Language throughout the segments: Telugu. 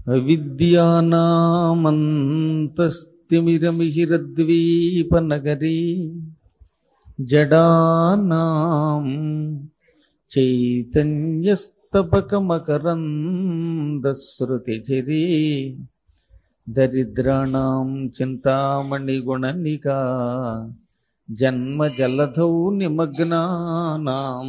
అవిద్యానామంతస్తిమిరమిహిరద్వీపనగరీ జడానాం చైతన్యస్తబకమకరందశ్రుతిఝరీ దరిద్రాణం చింతామణిగుణనికా జన్మజలధౌ నిమగ్నానాం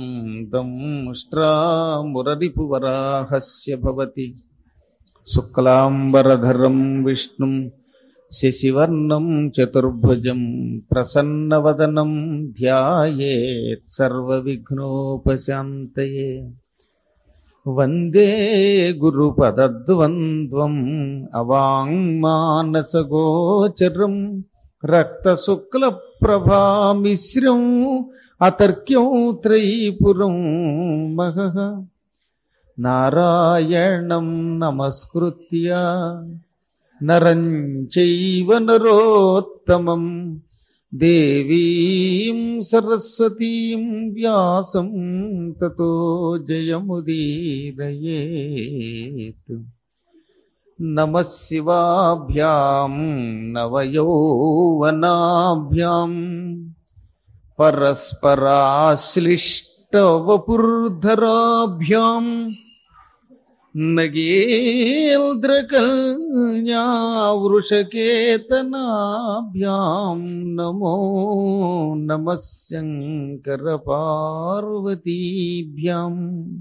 దంష్ట్రామురరిపువరాహస్య భవతి. శుక్లాంబరధరం విష్ణుం శశివర్ణం చతుర్భుజం ప్రసన్నవదనం ధ్యాయేత్ సర్వవిఘ్నోపశాంతయే. వందే గురుపదద్వంద్వం అవాంగ్మానసగోచరం రక్తశుక్లప్రభామిశ్రం అతర్క్యం త్రైపురం మహః. నారాయణం నమస్కృత్య నరం చైవ నరోత్తమం దేవీం సరస్వతీం వ్యాసం తతో జయముదీరయేత్. నమః శివాభ్యాం నవయౌవనాభ్యాం పరస్పరాశ్లిష్టవపుర్ధరాభ్యాం నగేంద్రకల్యావృషకేతనాభ్యాం నమో నమః శంకరపార్వతీభ్యాం.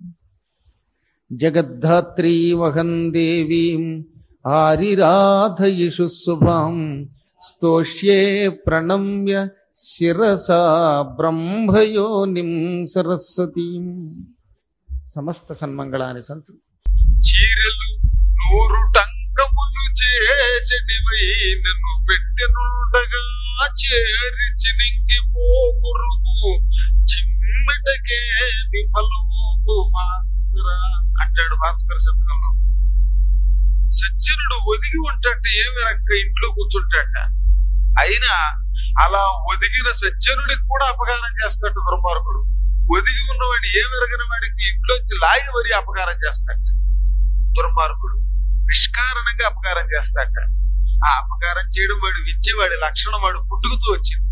జగద్ధాత్రీమహం దేవీం ఆరిరాధయిషు శుభాం స్తోష్యే ప్రణమ్య శిరసా బ్రహ్మయోనిం సరస్వతీం. సమస్త సన్మంగళాని సంతు. చీరలు నూరు టంకములు చేసడివై నన్ను పెట్టెనుండగా చేరిచి నింగిపోకురుగు చిమ్మటకే విఫలము భాస్కర అంటాడు భాస్కర శతకంలో. సజ్జనుడు ఒదిగి ఉంటాట ఏమి రక్క ఇంట్లో కూర్చుంటాట. అయినా అలా ఒదిగిన సజ్జనుడికి కూడా అపకారం చేస్తాడు దుర్మార్గుడు. ఒదిగి ఉన్నవాడు ఏమెరగిన వాడికి ఇంట్లోంచి లాగి మరీ అపకారం చేస్తాడు దుర్మార్గుడు. నిష్కారణంగా అపకారం చేస్తాట. ఆ అపకారం చేయడం వాడు విద్యవాడి లక్షణం, వాడు పుట్టుకుతూ వచ్చింది.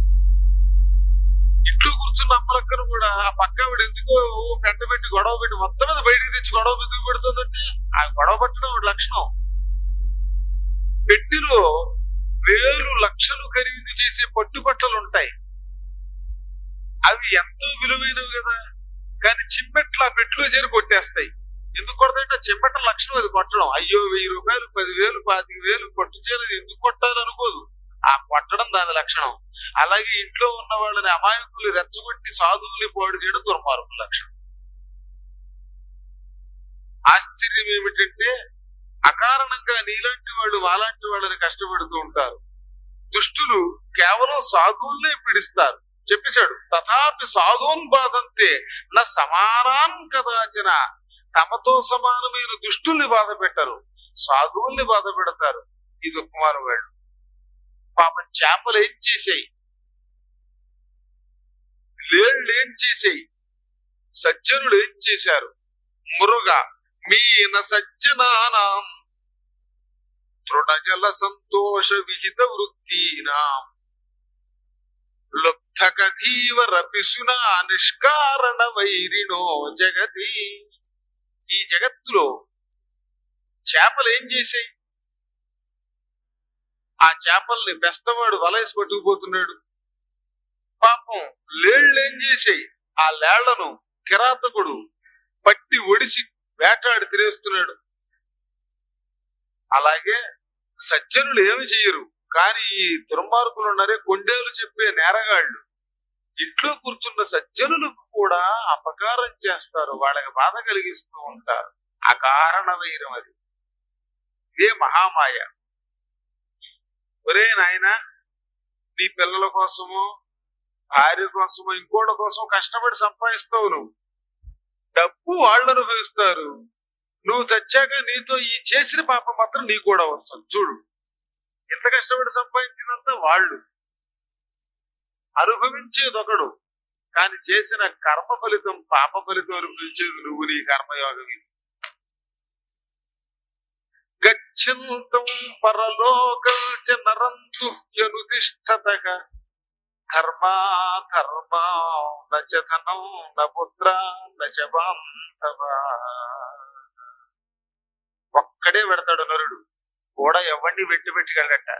ఇంట్లో కూర్చున్న అమ్మలక్కను కూడా ఆ పక్క వాడు ఎందుకో పెంట పెట్టి గొడవ పెట్టి మొత్తం మీద బయటికి తెచ్చి గొడవ ఎందుకు పెడుతుందంటే ఆ గొడవ పట్టడం వాడి లక్షణం. పెట్టిలో వేలు లక్షలు ఖరీదు చేసే పట్టుబట్టలు ఉంటాయి. అవి ఎంతో విలువైనవి కదా, కానీ చిమ్మెట్లు ఆ పెట్టులో చేరి కొట్టేస్తాయి. ఎందుకు కొడతాయంటే చిమ్మెట్ల లక్షణం అది కొట్టడం. అయ్యో 1000 రూపాయలు 10,000 25,000 పట్టు చీరలు ఎందుకు కొట్టాలనుకోదు, ఆ కొట్టడం దాని లక్షణం. అలాగే ఇంట్లో ఉన్న వాళ్ళని అమాయకులు రెచ్చగొట్టి సాధువుల్ని పాడు చేయడం దుర్మార్గుల లక్షణం. ఆశ్చర్యం ఏమిటంటే అకారణంగా నీలాంటి వాళ్ళు మాలాంటి వాళ్ళని కష్టపెడుతూ ఉంటారు. దుష్టులు కేవలం సాధువుల్నే పీడిస్తారు. చెప్పేశాడు తథాపి సాధూన్ బాధంతే నా సమానాన్ కదాచన. తమతో సమానమైన దుష్టుల్ని బాధ పెట్టరు, సాధువుల్ని బాధ పెడతారు. ఇది కుమారు వాళ్ళు. పాపం చేపలు ఏం చేసాయి, లేళ్ళు ఏం చేసాయి, సజ్జనులు ఏం చేశారు. మురుగా మీన సజ్జనానాం తృణజల సంతోష విహిత వృత్తీనాం లుబ్ధకధీవరపిసునా నిష్కారణ వైరిణో జగతి. ఈ జగత్తులో చేపలు ఏం చేశాయి, ఆ చేపల్ని బెస్తవాడు వలయసి పట్టుకుపోతున్నాడు. పాపం లేళ్ళు ఏం చేశాయి, ఆ లేళ్లను కిరాతకుడు పట్టి ఒడిసి వేటాడి తినేస్తున్నాడు. అలాగే సజ్జనులు ఏమి చేయరు, కానీ ఈ దుర్మార్గులు ఉన్నారే కొండేలు చెప్పే నేరగాళ్ళు ఇంట్లో కూర్చున్న సజ్జనులకు కూడా అపకారం చేస్తారు, వాళ్ళకి బాధ కలిగిస్తూ ఉంటారు. అకారణ వైరం అది. ఇదే మహామాయ. ఒరే నాయన, నీ పిల్లల కోసమో భార్య కోసమో ఇంకోటి కోసం కష్టపడి సంపాదిస్తావు. నువ్వు డబ్బు వాళ్ళు అనుభవిస్తారు. నువ్వు చచ్చాక నీతో ఈ చేసిన పాపం మాత్రం నీకు కూడా వస్తుంది. చూడు, ఎంత కష్టపడి సంపాదించినంత వాళ్ళు అనుభవించేదొకడు, కానీ చేసిన కర్మ ఫలితం పాప ఫలితం అనుభవించేది నువ్వు. నీ కర్మయోగం ఇది. గచ్ఛంతం పరలోకం చ నరంతు యనుతిష్ఠతః ధర్మా ధర్మా నచ ధనం న పుత్ర నచ బాంధవ. ఒక్కడే పెడతాడు నరుడు, కూడా ఎవరిని వెట్టి పెట్టుకెళ్ళట.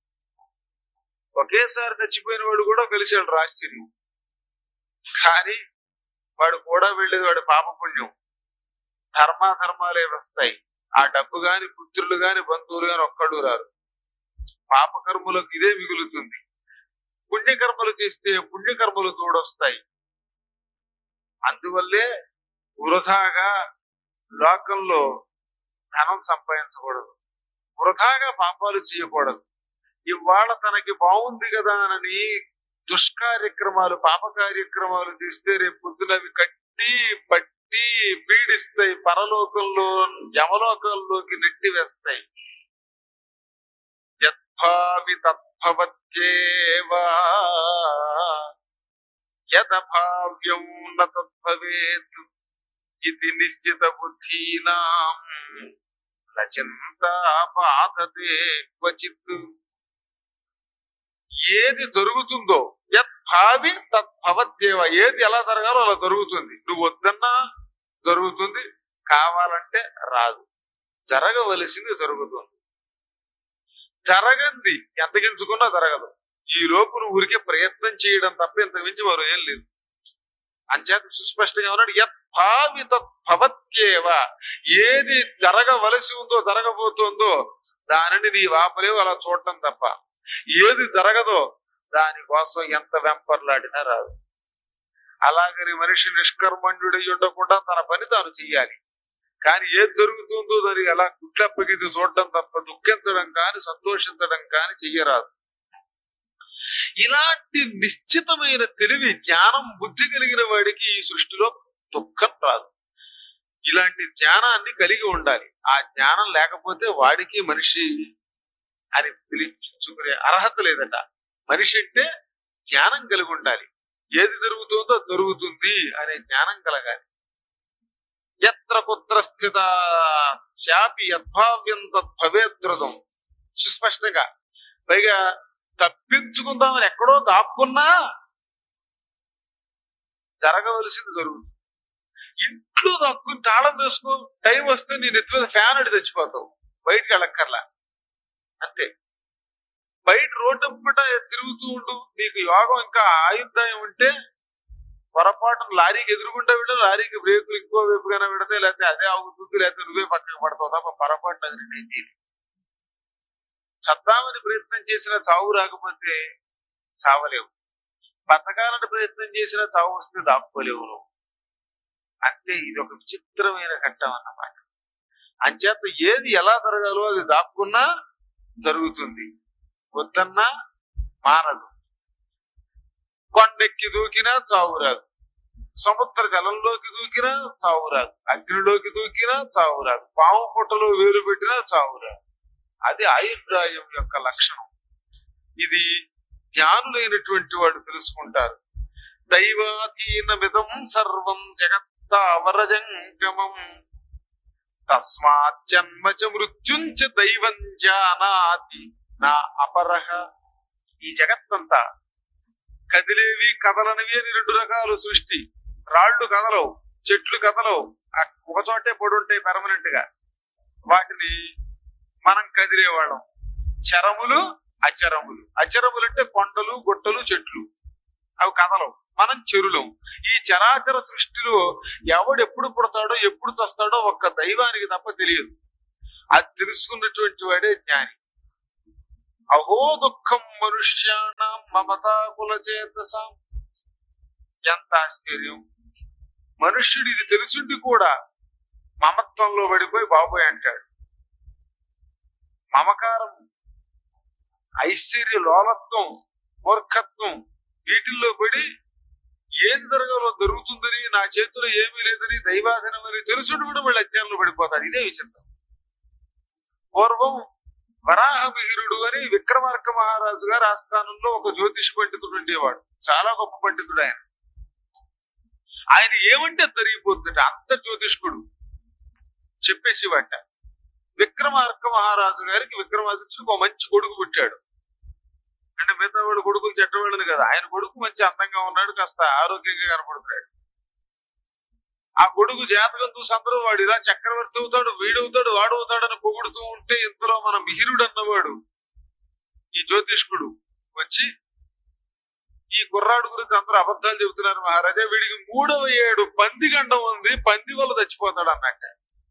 ఒకేసారి చచ్చిపోయిన వాడు కూడా కలిసాడు ఆశ్చర్యం. కానీ వాడు కూడా వెళ్ళేది వాడు పాపపుణ్యం. ధర్మాధర్మాలే వస్తాయి. ఆ డబ్బు గాని పుత్రులు గాని బంధువులు గాని ఒక్కడు రారు. పాపకర్మలకు ఇదే మిగులుతుంది. పుణ్యకర్మలు చేస్తే పుణ్యకర్మలు తోడొస్తాయి. అందువల్లే వృధాగా లోకంలో ధనం సంపాదించకూడదు, వృధాగా పాపాలు చేయకూడదు. ఇవాళ తనకి బాగుంది కదా అని దుష్కార్యక్రమాలు పాప కార్యక్రమాలు చేస్తే రేపు పొద్దున అవి కట్టి పట్టి పీడిస్తాయి, పరలోకంలో యమలోకంలోకి నెట్టి వేస్తాయి. యద్భావి తద్భవత్యేవా యదభావ్యం న తద్భవేత్ ఇది నిశ్చిత బుద్ధీనాం న చింతా బాధతే క్వచిత్. ఏది జరుగుతుందో యద్భావి తద్భవత్యేవ, ఏది ఎలా జరగాలో అలా జరుగుతుంది. నువ్వు వద్దన్నా జరుగుతుంది, కావాలంటే రాదు. జరగవలసింది జరుగుతుంది. జరగంది ఎంత గెలుచుకున్నా జరగదు. ఈ లోపు నువ్వు ఊరికే ప్రయత్నం చేయడం తప్ప ఇంత మించి మరో ఏం లేదు. అంచేత సుస్పష్టంగా ఉన్నాడు, యద్భావి తద్భవత్యేవ. ఏది జరగవలసి ఉందో జరగబోతోందో దానిని నీ వాపలేవు, అలా చూడటం తప్ప. ఏది జరగదో దానికోసం ఎంత వెంపర్లాడినా రాదు. అలాగని మనిషి నిష్కర్మణ్యుడై ఉండకుండా తన పని తాను చెయ్యాలి. కానీ ఏది జరుగుతుందో దానికి అలా గుడ్లప్పగిది చూడటం తప్ప దుఃఖించడం కాని సంతోషించడం కాని చెయ్యరాదు. ఇలాంటి నిశ్చితమైన తెలివి, జ్ఞానం, బుద్ధి కలిగిన వాడికి ఈ సృష్టిలో దుఃఖం రాదు. ఇలాంటి జ్ఞానాన్ని కలిగి ఉండాలి. ఆ జ్ఞానం లేకపోతే వాడికి మనిషి అని పిలుచుకునే అర్హత లేదట. మనిషి అంటే జ్ఞానం కలిగి ఉండాలి. ఏది జరుగుతుందో జరుగుతుంది అనే జ్ఞానం కలగాలి. ఎత్ర కుత్ర స్థిత శాపి యద్భావ్యం తద్భవేద్రుతం. సుస్పష్టంగా పైగా తప్పించుకుందామని ఎక్కడో దాక్కున్నా జరగవలసింది జరుగుతుంది. ఇంట్లో దాక్కుని తాళం వేసుకో, టైం వస్తే నీ నెత్తి మీద ఫ్యాన్ అడి తెచ్చిపోతావు, బయటికి వెళ్ళక్కర్లా. అంతే. బయట రోడ్డు పూట తిరుగుతూ ఉండు. నీకు యోగం ఇంకా ఆయుర్దాయం ఉంటే పొరపాటును లారీకి ఎదురుగుంటా విడ, లారీకి బ్రేకులు ఇంకో వైపుగానే విడితే, లేకపోతే అదే ఆగుతుంది, లేకపోతే నువ్వే పక్కకు పడతావు తప్ప పొరపాటు అది నేను చద్దామని ప్రయత్నం చేసినా చావు రాకపోతే చావలేవు, బతకాలని ప్రయత్నం చేసినా చావు వస్తే దాక్కోలేవు నువ్వు. అంటే ఇది ఒక విచిత్రమైన ఘట్టం అన్నమాట. అంచేత ఏది ఎలా జరగాలో అది దాక్కున్నా జరుగుతుంది, వద్దన్నా మానదు. కొండెక్కి దూకినా చావు రాదు, సముద్ర జలంలోకి దూకినా చావు రాదు, అగ్నిలోకి దూకినా చావు రాదు, పాము పుట్టలో వేలు పెట్టినా చావు రాదు. అది ఆయుర్దాయం యొక్క లక్షణం. ఇది జ్ఞానులైనటువంటి వాడు తెలుసుకుంటారు. దైవాధీనమిదం సర్వం జగత్తావరజంగమం తస్మాత్ జన్మ చ మృత్యుంచ దైవం జానాతి నా అపరహ. ఈ జగత్తంతా కదిలేవి కదలనివి అని రెండు రకాలు సృష్టి. రాళ్లు కదలవు, చెట్లు కదలవు, ఒక చోటే పడుంటాయి పెర్మనెంట్ గా. వాటిని మనం కదిలేవాళ్ళం. చరములు అచరములు. అచరములు అంటే కొండలు గుట్టలు చెట్లు, అవి కదలవు. మనం చెరులం. ఈ చరాచర సృష్టిలో ఎవడు ఎప్పుడు పుడతాడో ఎప్పుడు చస్తాడో ఒక్క దైవానికి తప్ప తెలియదు. అది తెలుసుకున్నటువంటి వాడే జ్ఞాని. అహో దుఃఖం మనుష్యాణం మమతాకుల చేతసాం. ఎంత ఆశ్చర్యం! మనుష్యుడు ఇది తెలుసుండి కూడా మమత్వంలో పడిపోయి బాబోయ్ అంటాడు. మమకారం, ఐశ్వర్య లోలత్వం, మూర్ఖత్వం వీటిల్లో పడి ఏం జరగాలో జరుగుతుందని, నా చేతిలో ఏమీ లేదని, దైవాధీనమని తెలుసుండి కూడా మళ్ళీ అజ్ఞానంలో పడిపోతాడు. ఇదే విచిత్రం. పూర్వం వరాహమిహిరుడు అని విక్రమార్క మహారాజు గారు ఆస్థానంలో ఒక జ్యోతిష పండితుడు ఉండేవాడు. చాలా గొప్ప పండితుడు ఆయన. ఆయన ఏమంటే జరిగిపోతుందట, అంత జ్యోతిష్కుడు చెప్పేసేవాట. విక్రమ విక్రమార్క మహారాజు గారికి విక్రమాదిత్యుడికి ఒక మంచి కొడుకు పుట్టాడు. అంటే మిగతా వాడు కొడుకులు చెడ్డవాళ్ళని కదా, ఆయన కొడుకు మంచి అందంగా ఉన్నాడు, కాస్త ఆరోగ్యంగా కనపడుతున్నాడు. ఆ కొడుకు జాతకం చూసి అందరూ వాడు ఇలా చక్రవర్తి అవుతాడు, వీడవుతాడు, వాడవుతాడని పొగుడుతూ ఉంటే ఇంతలో మన మిహిరుడు అన్నవాడు ఈ జ్యోతిష్కుడు వచ్చి ఈ కుర్రాడు గురించి అందరూ అబద్ధాలు చెబుతున్నారు మహారాజా, వీడికి 3వ ఏడు పంది గండం ఉంది, పంది వల్ల చచ్చిపోతాడు అన్నట్ట.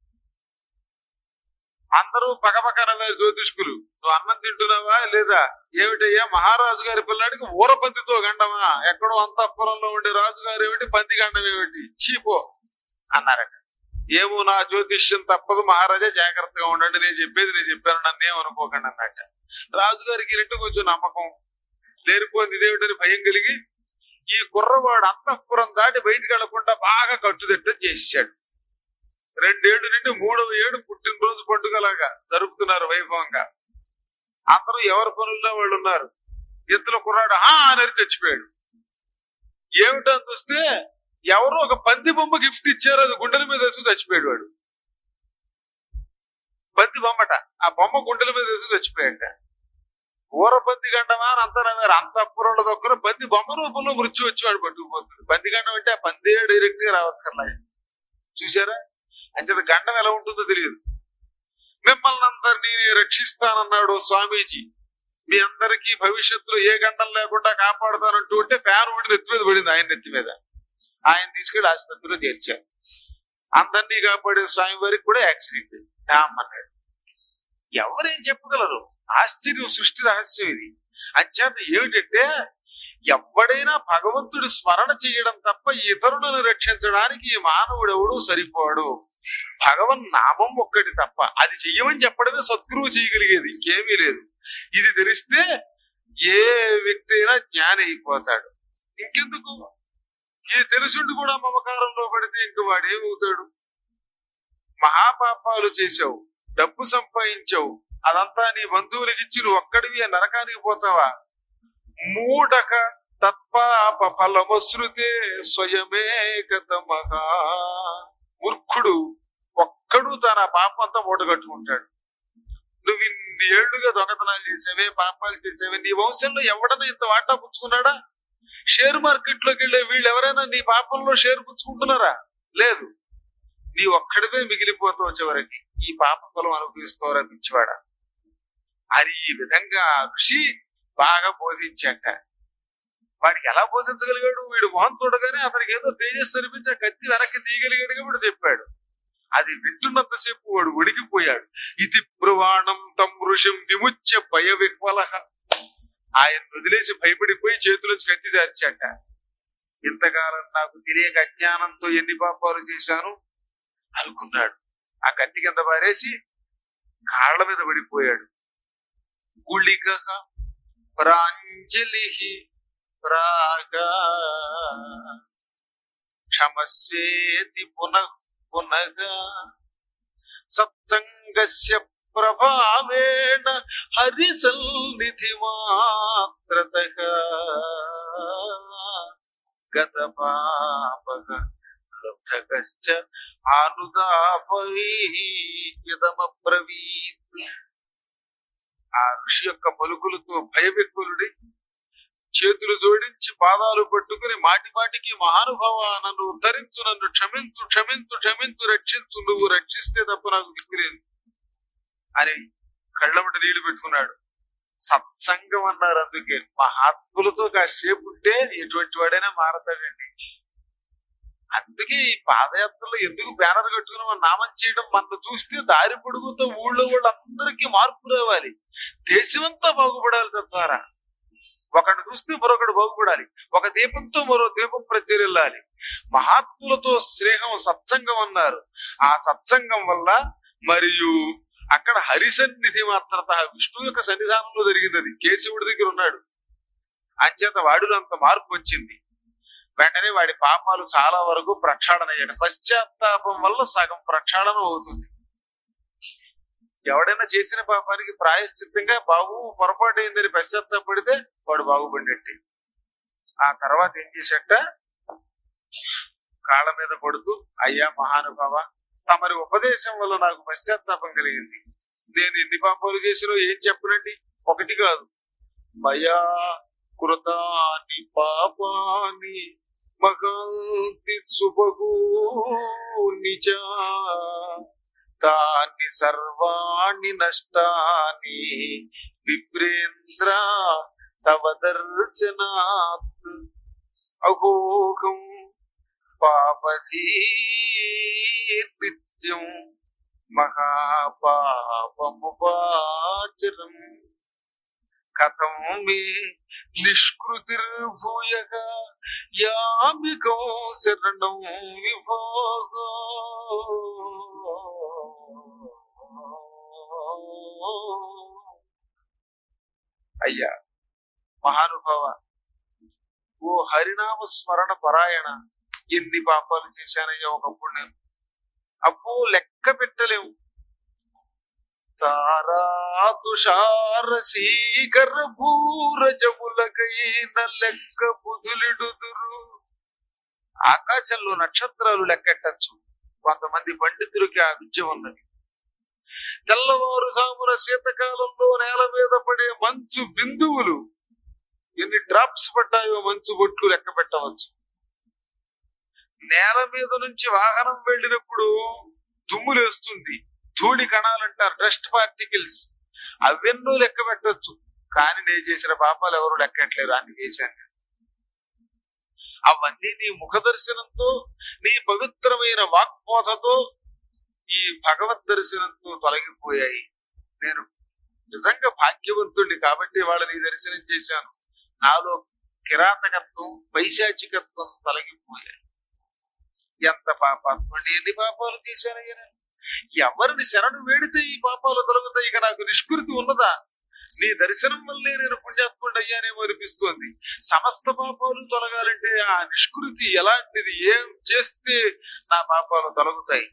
అందరూ పక్కపక్కన జ్యోతిష్కులు, నువ్వు అన్నం తింటున్నావా లేదా, ఏమిటయ్యా మహారాజు గారి పిల్లాడికి ఊరపందితో గండమా, ఎక్కడో అంతఃపురంలో ఉండే రాజుగారు ఏమిటి పంది గండం ఏమిటి, చీపో అన్నారట. ఏమో నా జ్యోతిష్యం తప్పదు మహారాజా, జాగ్రత్తగా ఉండండి, నేను చెప్పేది నేను చెప్పాను, నన్ను ఏమనుకోకండి అన్నట్ట. రాజుగారికి ఇంటూ కొంచెం నమ్మకం లేరిపోయింది, ఇదేమిటని భయం కలిగి ఈ కుర్రవాడు అంతఃపురం దాటి బయటికి వెళ్లకుండా బాగా కట్టుదిట్టం చేశాడు. 2 ఏళ్లు నుండి 3వ ఏడు పుట్టినరోజు పండుగలాగా జరుపుతున్నారు వైభవంగా. అందరూ ఎవరి పనుల్లో వాళ్ళు ఉన్నారు. ఇంతలో కుర్రాడు అని చచ్చిపోయాడు. ఏమిటో చూస్తే ఎవరో ఒక పంది బొమ్మ గిఫ్ట్ ఇచ్చారు, అది గుండెల మీద వేసుకు చచ్చిపోయాడు వాడు. పంది బొమ్మట, ఆ బొమ్మ గుండెల మీద వేసుకు చచ్చిపోయాట. ఊర పంది గండమా అని అంతా నవ్వారు. అంతఃపురంలో దొక్కన పంది బొమ్మ రూపంలో మృత్యు వచ్చి వాడు పట్టుకుపోతుంది. పంది గండం అంటే ఆ పందే డైరెక్ట్ గా రావక్కర్లా. చూసారా, అంటే గండం ఎలా ఉంటుందో తెలియదు. మిమ్మల్ని అందరినీ రక్షిస్తానన్నాడు స్వామీజీ, మీ అందరికీ భవిష్యత్తులో ఏ గండం లేకుండా కాపాడుతానంటూ ఉంటే ఫ్యాన్ ఒకటి నెత్తి మీద పడింది ఆయన నెత్తి మీద. ఆయన తీసుకెళ్లి ఆసుపత్రిలో చేర్చారు. అందరినీ కాపాడే స్వామి వారికి కూడా యాక్సిడెంట్ అన్నాడు. ఎవరేం చెప్పగలరు, ఆశ్చర్యం, సృష్టి రహస్యం ఇది. అంచేత ఏమిటంటే ఎవడైనా భగవంతుడి స్మరణ చేయడం తప్ప ఇతరులను రక్షించడానికి ఈ మానవుడెవడూ సరిపోడు. భగవన్ నామం ఒక్కటి తప్ప, అది చెయ్యమని చెప్పడమే సద్గురువు చేయగలిగేది, ఇంకేమీ లేదు. ఇది తెలిస్తే ఏ వ్యక్తి అయినా జ్ఞాని అయిపోతాడు. ఇంకెందుకు, ఇది తెలుసుండి కూడా మమకారంలో పడితే ఇంక వాడేమవుతాడు? మహాపాపాలు చేశావు, డబ్బు సంపాదించావు, అదంతా నీ బంధువులకి ఇచ్చి నువ్వు ఒక్కడివి నరకానికి పోతావా? మూఢక తత్పాప ఫలమశ్రుతే స్వయమే గతమహా. మూర్ఖుడు ఒక్కడు తన పాపం అంతా మూట కట్టుకుంటాడు. నువ్వు ఇన్ని ఏళ్లుగా దొంగతనాలు చేసేవే, పాపాలు చేసేవే, నీ వంశంలో ఎవడన్నా ఇంత వాటా పుచ్చుకున్నాడా? షేర్ మార్కెట్ లోకి వెళ్లే వీళ్ళు ఎవరైనా నీ పాపంలో షేర్ పుచ్చుకుంటున్నారా? లేదు. నీ ఒక్కడివే మిగిలిపోతావు, చివరికి ఈ పాప ఫలం అనుభవిస్తావరా పిచ్చివాడ అని ఈ విధంగా ఋషి బాగా బోధించాక వాడికి ఎలా బోధించగలిగాడు? వీడు మొహం చూడగానే అతనికి ఏదో తేజస్సు అనిపించి కత్తి వెనక్కి తీయగలిగాడు కాబట్టి చెప్పాడు. అది వింటున్నంతసేపు వాడు ఉడికిపోయాడు. ఇది బ్రువాణం తం ఋషిం విముచ్య భయ విహ్వల. ఆయన వదిలేసి భయపడిపోయి చేతులోంచి కత్తి దార్చాక, ఇంతకాలం నాకు తెలియక అజ్ఞానంతో ఎన్ని పాపాలు చేశాను అనుకున్నాడు. ఆ కత్తి కింద పారేసి కాళ్ళ మీద పడిపోయాడు. గుళిక ప్రాంజలి ప్రాగా క్షమస్వేతి పునః పునః సత్సంగస్య ప్రభావేణ హరిసన్నిధి మాత్రతః గత పాపః లబ్ధకశ్చ ఆనుదాపైదమబ్రవీత్. ఆ ఋషి యొక్క పలుకులతో భయవిహ్వలుడి చేతులు జోడించి పాదాలు పట్టుకుని మాటి మాటికి మహానుభావ నన్ను ఉద్ధరించు, నన్ను క్షమించు, క్షమించు, క్షమించు, రక్షించు, నువ్వు రక్షిస్తే తప్ప నాకు దిక్కులేదు అని కళ్ళమట నీళ్లు పెట్టుకున్నాడు. సత్సంగం అన్నారు. అందుకే మహాత్ములతో కాసేపు ఉంటే ఎటువంటి వాడైనా మారతాడండి. అందుకే ఈ పాదయాత్రలో ఎందుకు బ్యానర్ కట్టుకుని మన నామం చేయడం, మన చూస్తే దారి పొడుగుతో ఊళ్ళో వాళ్ళందరికీ మార్పు రావాలి, దేశమంతా బాగుపడాలి. తద్వారా ఒకటి చూస్తే మరొకటి బాగుపడాలి, ఒక దీపంతో మరో దీపం ప్రజ్వరిల్లాలి. మహాత్ములతో స్నేహం సత్సంగం అన్నారు. ఆ సత్సంగం వల్ల మరియు అక్కడ హరిసన్నిధి మాత్రత, విష్ణువు యొక్క సన్నిధానంలో జరిగింది. కేశవుడి దగ్గర ఉన్నాడు, అంచేత వాడిలో అంత మార్పు వచ్చింది. వెంటనే వాడి పాపాలు చాలా వరకు ప్రక్షాళన అయ్యాడు. పశ్చాత్తాపం వల్ల సగం ప్రక్షాళన అవుతుంది. ఎవడైనా చేసిన పాపానికి ప్రాయశ్చిత్తంగా బాబు పొరపాటు అయిందని పశ్చాత్తాపడితే వాడు బాగుపడినట్టే. ఆ తర్వాత ఏం చేశాట, కాళ్ళ మీద పడుతూ, అయ్యా మహానుభావ, తమరి ఉపదేశం వల్ల నాకు పశ్చాత్తాపం కలిగింది. నేను ఎన్ని పాపాలు చేసినో ఏం చెప్పనండి, ఒకటి కాదు. మయా కృతాని పాపాని మహాంతి సుబహూని చ తాని సర్వాణి నష్టాని విప్రేంద్ర తవ దర్శనాత్ అఘోఘం పాపధీర్నిత్యం మహాపాపముపాచరం కథం మే నిష్కృతిర్భూయః యామికో శరణం విభోగో. అయ్యా మహానుభావ, ఓ హరినామ స్మరణ పరాయణ, ఎన్ని పాపాలు చేశానయ్యా ఒకప్పుడు నేను. అబ్బో లెక్క పెట్టలేము. తారా తుషార శీకర భూరజములకైన లెక్క బుధులిడుదురు. ఆకాశంలో నక్షత్రాలు లెక్కెట్టచ్చు, కొంతమంది పండితులకి ఆ విద్య ఉన్నది. తెల్లవారుజామున శీతకాలంలో నేల మీద పడే మంచు బిందువులు ఎన్ని డ్రాప్స్ పడ్డాయో మంచు బొట్లు లెక్క పెట్టవచ్చు. నేల మీద నుంచి వాహనం వెళ్ళినప్పుడు దుమ్ములేస్తుంది, ధూళి కణాలంటారు, డస్ట్ పార్టికల్స్, అవెన్నో లెక్క పెట్టవచ్చు. కానీ నేను చేసిన పాపాలు ఎవరు లెక్కట్లేరు, అన్ని చేశాను. అవన్నీ నీ ముఖ దర్శనంతో, నీ పవిత్రమైన వాక్బోధతో, ఈ భగవద్ దర్శనంతో తొలగిపోయాయి. నేను నిజంగా భాగ్యవంతుడిని కాబట్టి వాళ్ళని దర్శనం చేశాను. నాలో కిరాతకత్వం, పైశాచికత్వం తొలగిపోయాయి. ఎంత పాపాత్మండి, ఎన్ని పాపాలు చేశానయ్యా. ఎవరిని శరణు వేడితే ఈ పాపాలు తొలగుతాయి. ఇక నాకు నిష్కృతి ఉన్నదా? నీ దర్శనం వల్లే నేను పుణ్యాత్ముడు అయ్యానేమో అనిపిస్తోంది. సమస్త పాపాలు తొలగాలంటే ఆ నిష్కృతి ఎలాంటిది, ఏం చేస్తే నా పాపాలు తొలగుతాయి?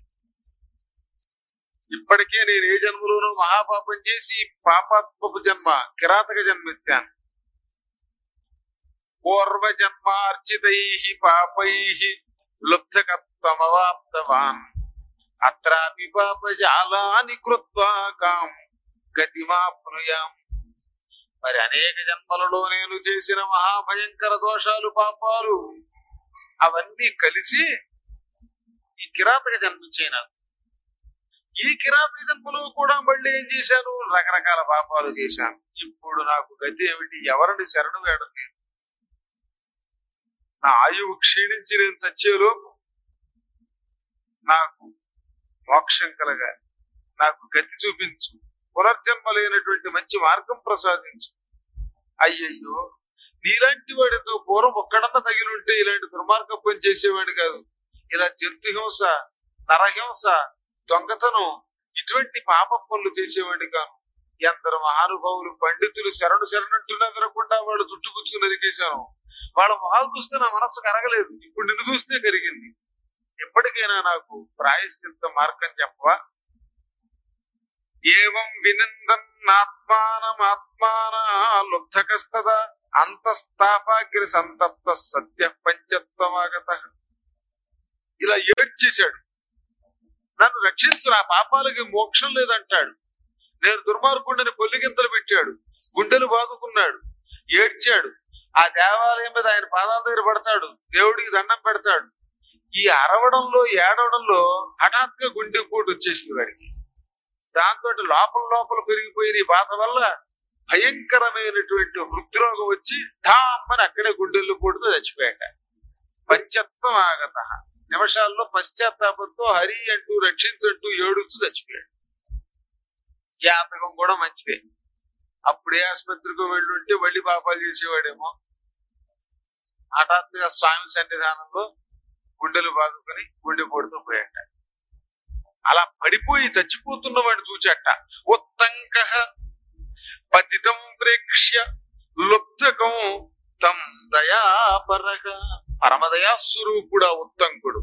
ఇప్పటికే నేను ఏ జన్మలోనూ మహాపాపం చేసి పాపాత్మపు జన్మ, కిరాతక జన్మెత్తాను. పూర్వజన్మార్జితై పాపై లుబ్ధకత్వమవాప్తవాన్ అత్రాపి పాపజాలాని కృత్వా కాం గతిమాప్నుయాం. మరి అనేక జన్మలలో నేను చేసిన మహాభయంకర దోషాలు, పాపాలు అవన్నీ కలిసి ఈ కిరాతక జన్మించాను. ఈ కిరాతక జన్మలో కూడా మళ్ళీ ఏం చేశాను? రకరకాల పాపాలు చేశాను. ఇప్పుడు నాకు గతి ఏమిటి? ఎవరిని శరణు వేడలేదు. నా ఆయువు క్షీణించి నేను చచ్చేలోపు నాకు మోక్షం కలగాలి, నాకు గతి చూపించు, పునర్జన్మ లేనటువంటి మంచి మార్గం ప్రసాదించు. అయ్యయ్యో, నీలాంటి వాడితో పూర్వం ఒక్కడన్నా తగిలింటే ఇలాంటి దుర్మార్గం పని చేసేవాడు కాదు. ఇలా జంతు హింస, నరహింస, దొంగతనం ఇటువంటి పాప పనులు చేసేవాడి కాను. ఎందరు మహానుభావులు పండితులు శరణంటున్నా వినకుండా వాళ్ళు చుట్టుకుచ్చుకు నరికేశాను. వాళ్ళ మొహాలు చూస్తే నా మనస్సు కరగలేదు, ఇప్పుడు నిన్ను చూస్తే కరిగింది. ఎప్పటికైనా నాకు ప్రాయశ్చిత్త మార్గం చెప్పవా? ఏవం వినందన్నాత్మానమాత్మాన అంతస్తాపాగ్రి సంతప్త సత్య పంచత్వమాగత. ఇలా ఏడ్చేశాడు, నన్ను రక్షించు, నా పాపాలకి మోక్షం లేదంటాడు. నేను దుర్మార్గుండని పొల్లిగింతలు పెట్టాడు, గుండెలు బాదుకున్నాడు, ఏడ్చాడు. ఆ దేవాలయం మీద ఆయన పాదాల దగ్గర పడతాడు, దేవుడికి దండం పెడతాడు. ఈ అరవడంలో, ఏడవడంలో హఠాత్తుగా గుండె పోటు వచ్చేసింది వాడికి. దాంతో లోపల పెరిగిపోయిన ఈ బాధ వల్ల భయంకరమైనటువంటి హృద్రోగం వచ్చి ధామ్మని అక్కడే గుండెల్లో పోటుతో చచ్చిపోయాక. పంచత్వం ఆగత. నిమిషాల్లో పశ్చాత్తాపంతో హరి అంటూ రక్షించంటూ ఏడుస్తూ చచ్చిపోయాడు. జాతకం కూడా మంచిదే. అప్పుడే ఆసుపత్రికి వెళ్ళుంటే మళ్ళీ పాపాలు చేసేవాడేమో. హఠాత్తుగా స్వామి సన్నిధానంలో గుండెలు బాదుకొని గుండెపోటుతో పోయాట. అలా పడిపోయి చచ్చిపోతున్న వాడిని చూచాట. ఉత్తంక పతితం ప్రేక్ష్య లుబ్ధకం తం దయాపరక. పరమదయాస్వరూపుడా ఉత్తంకుడు.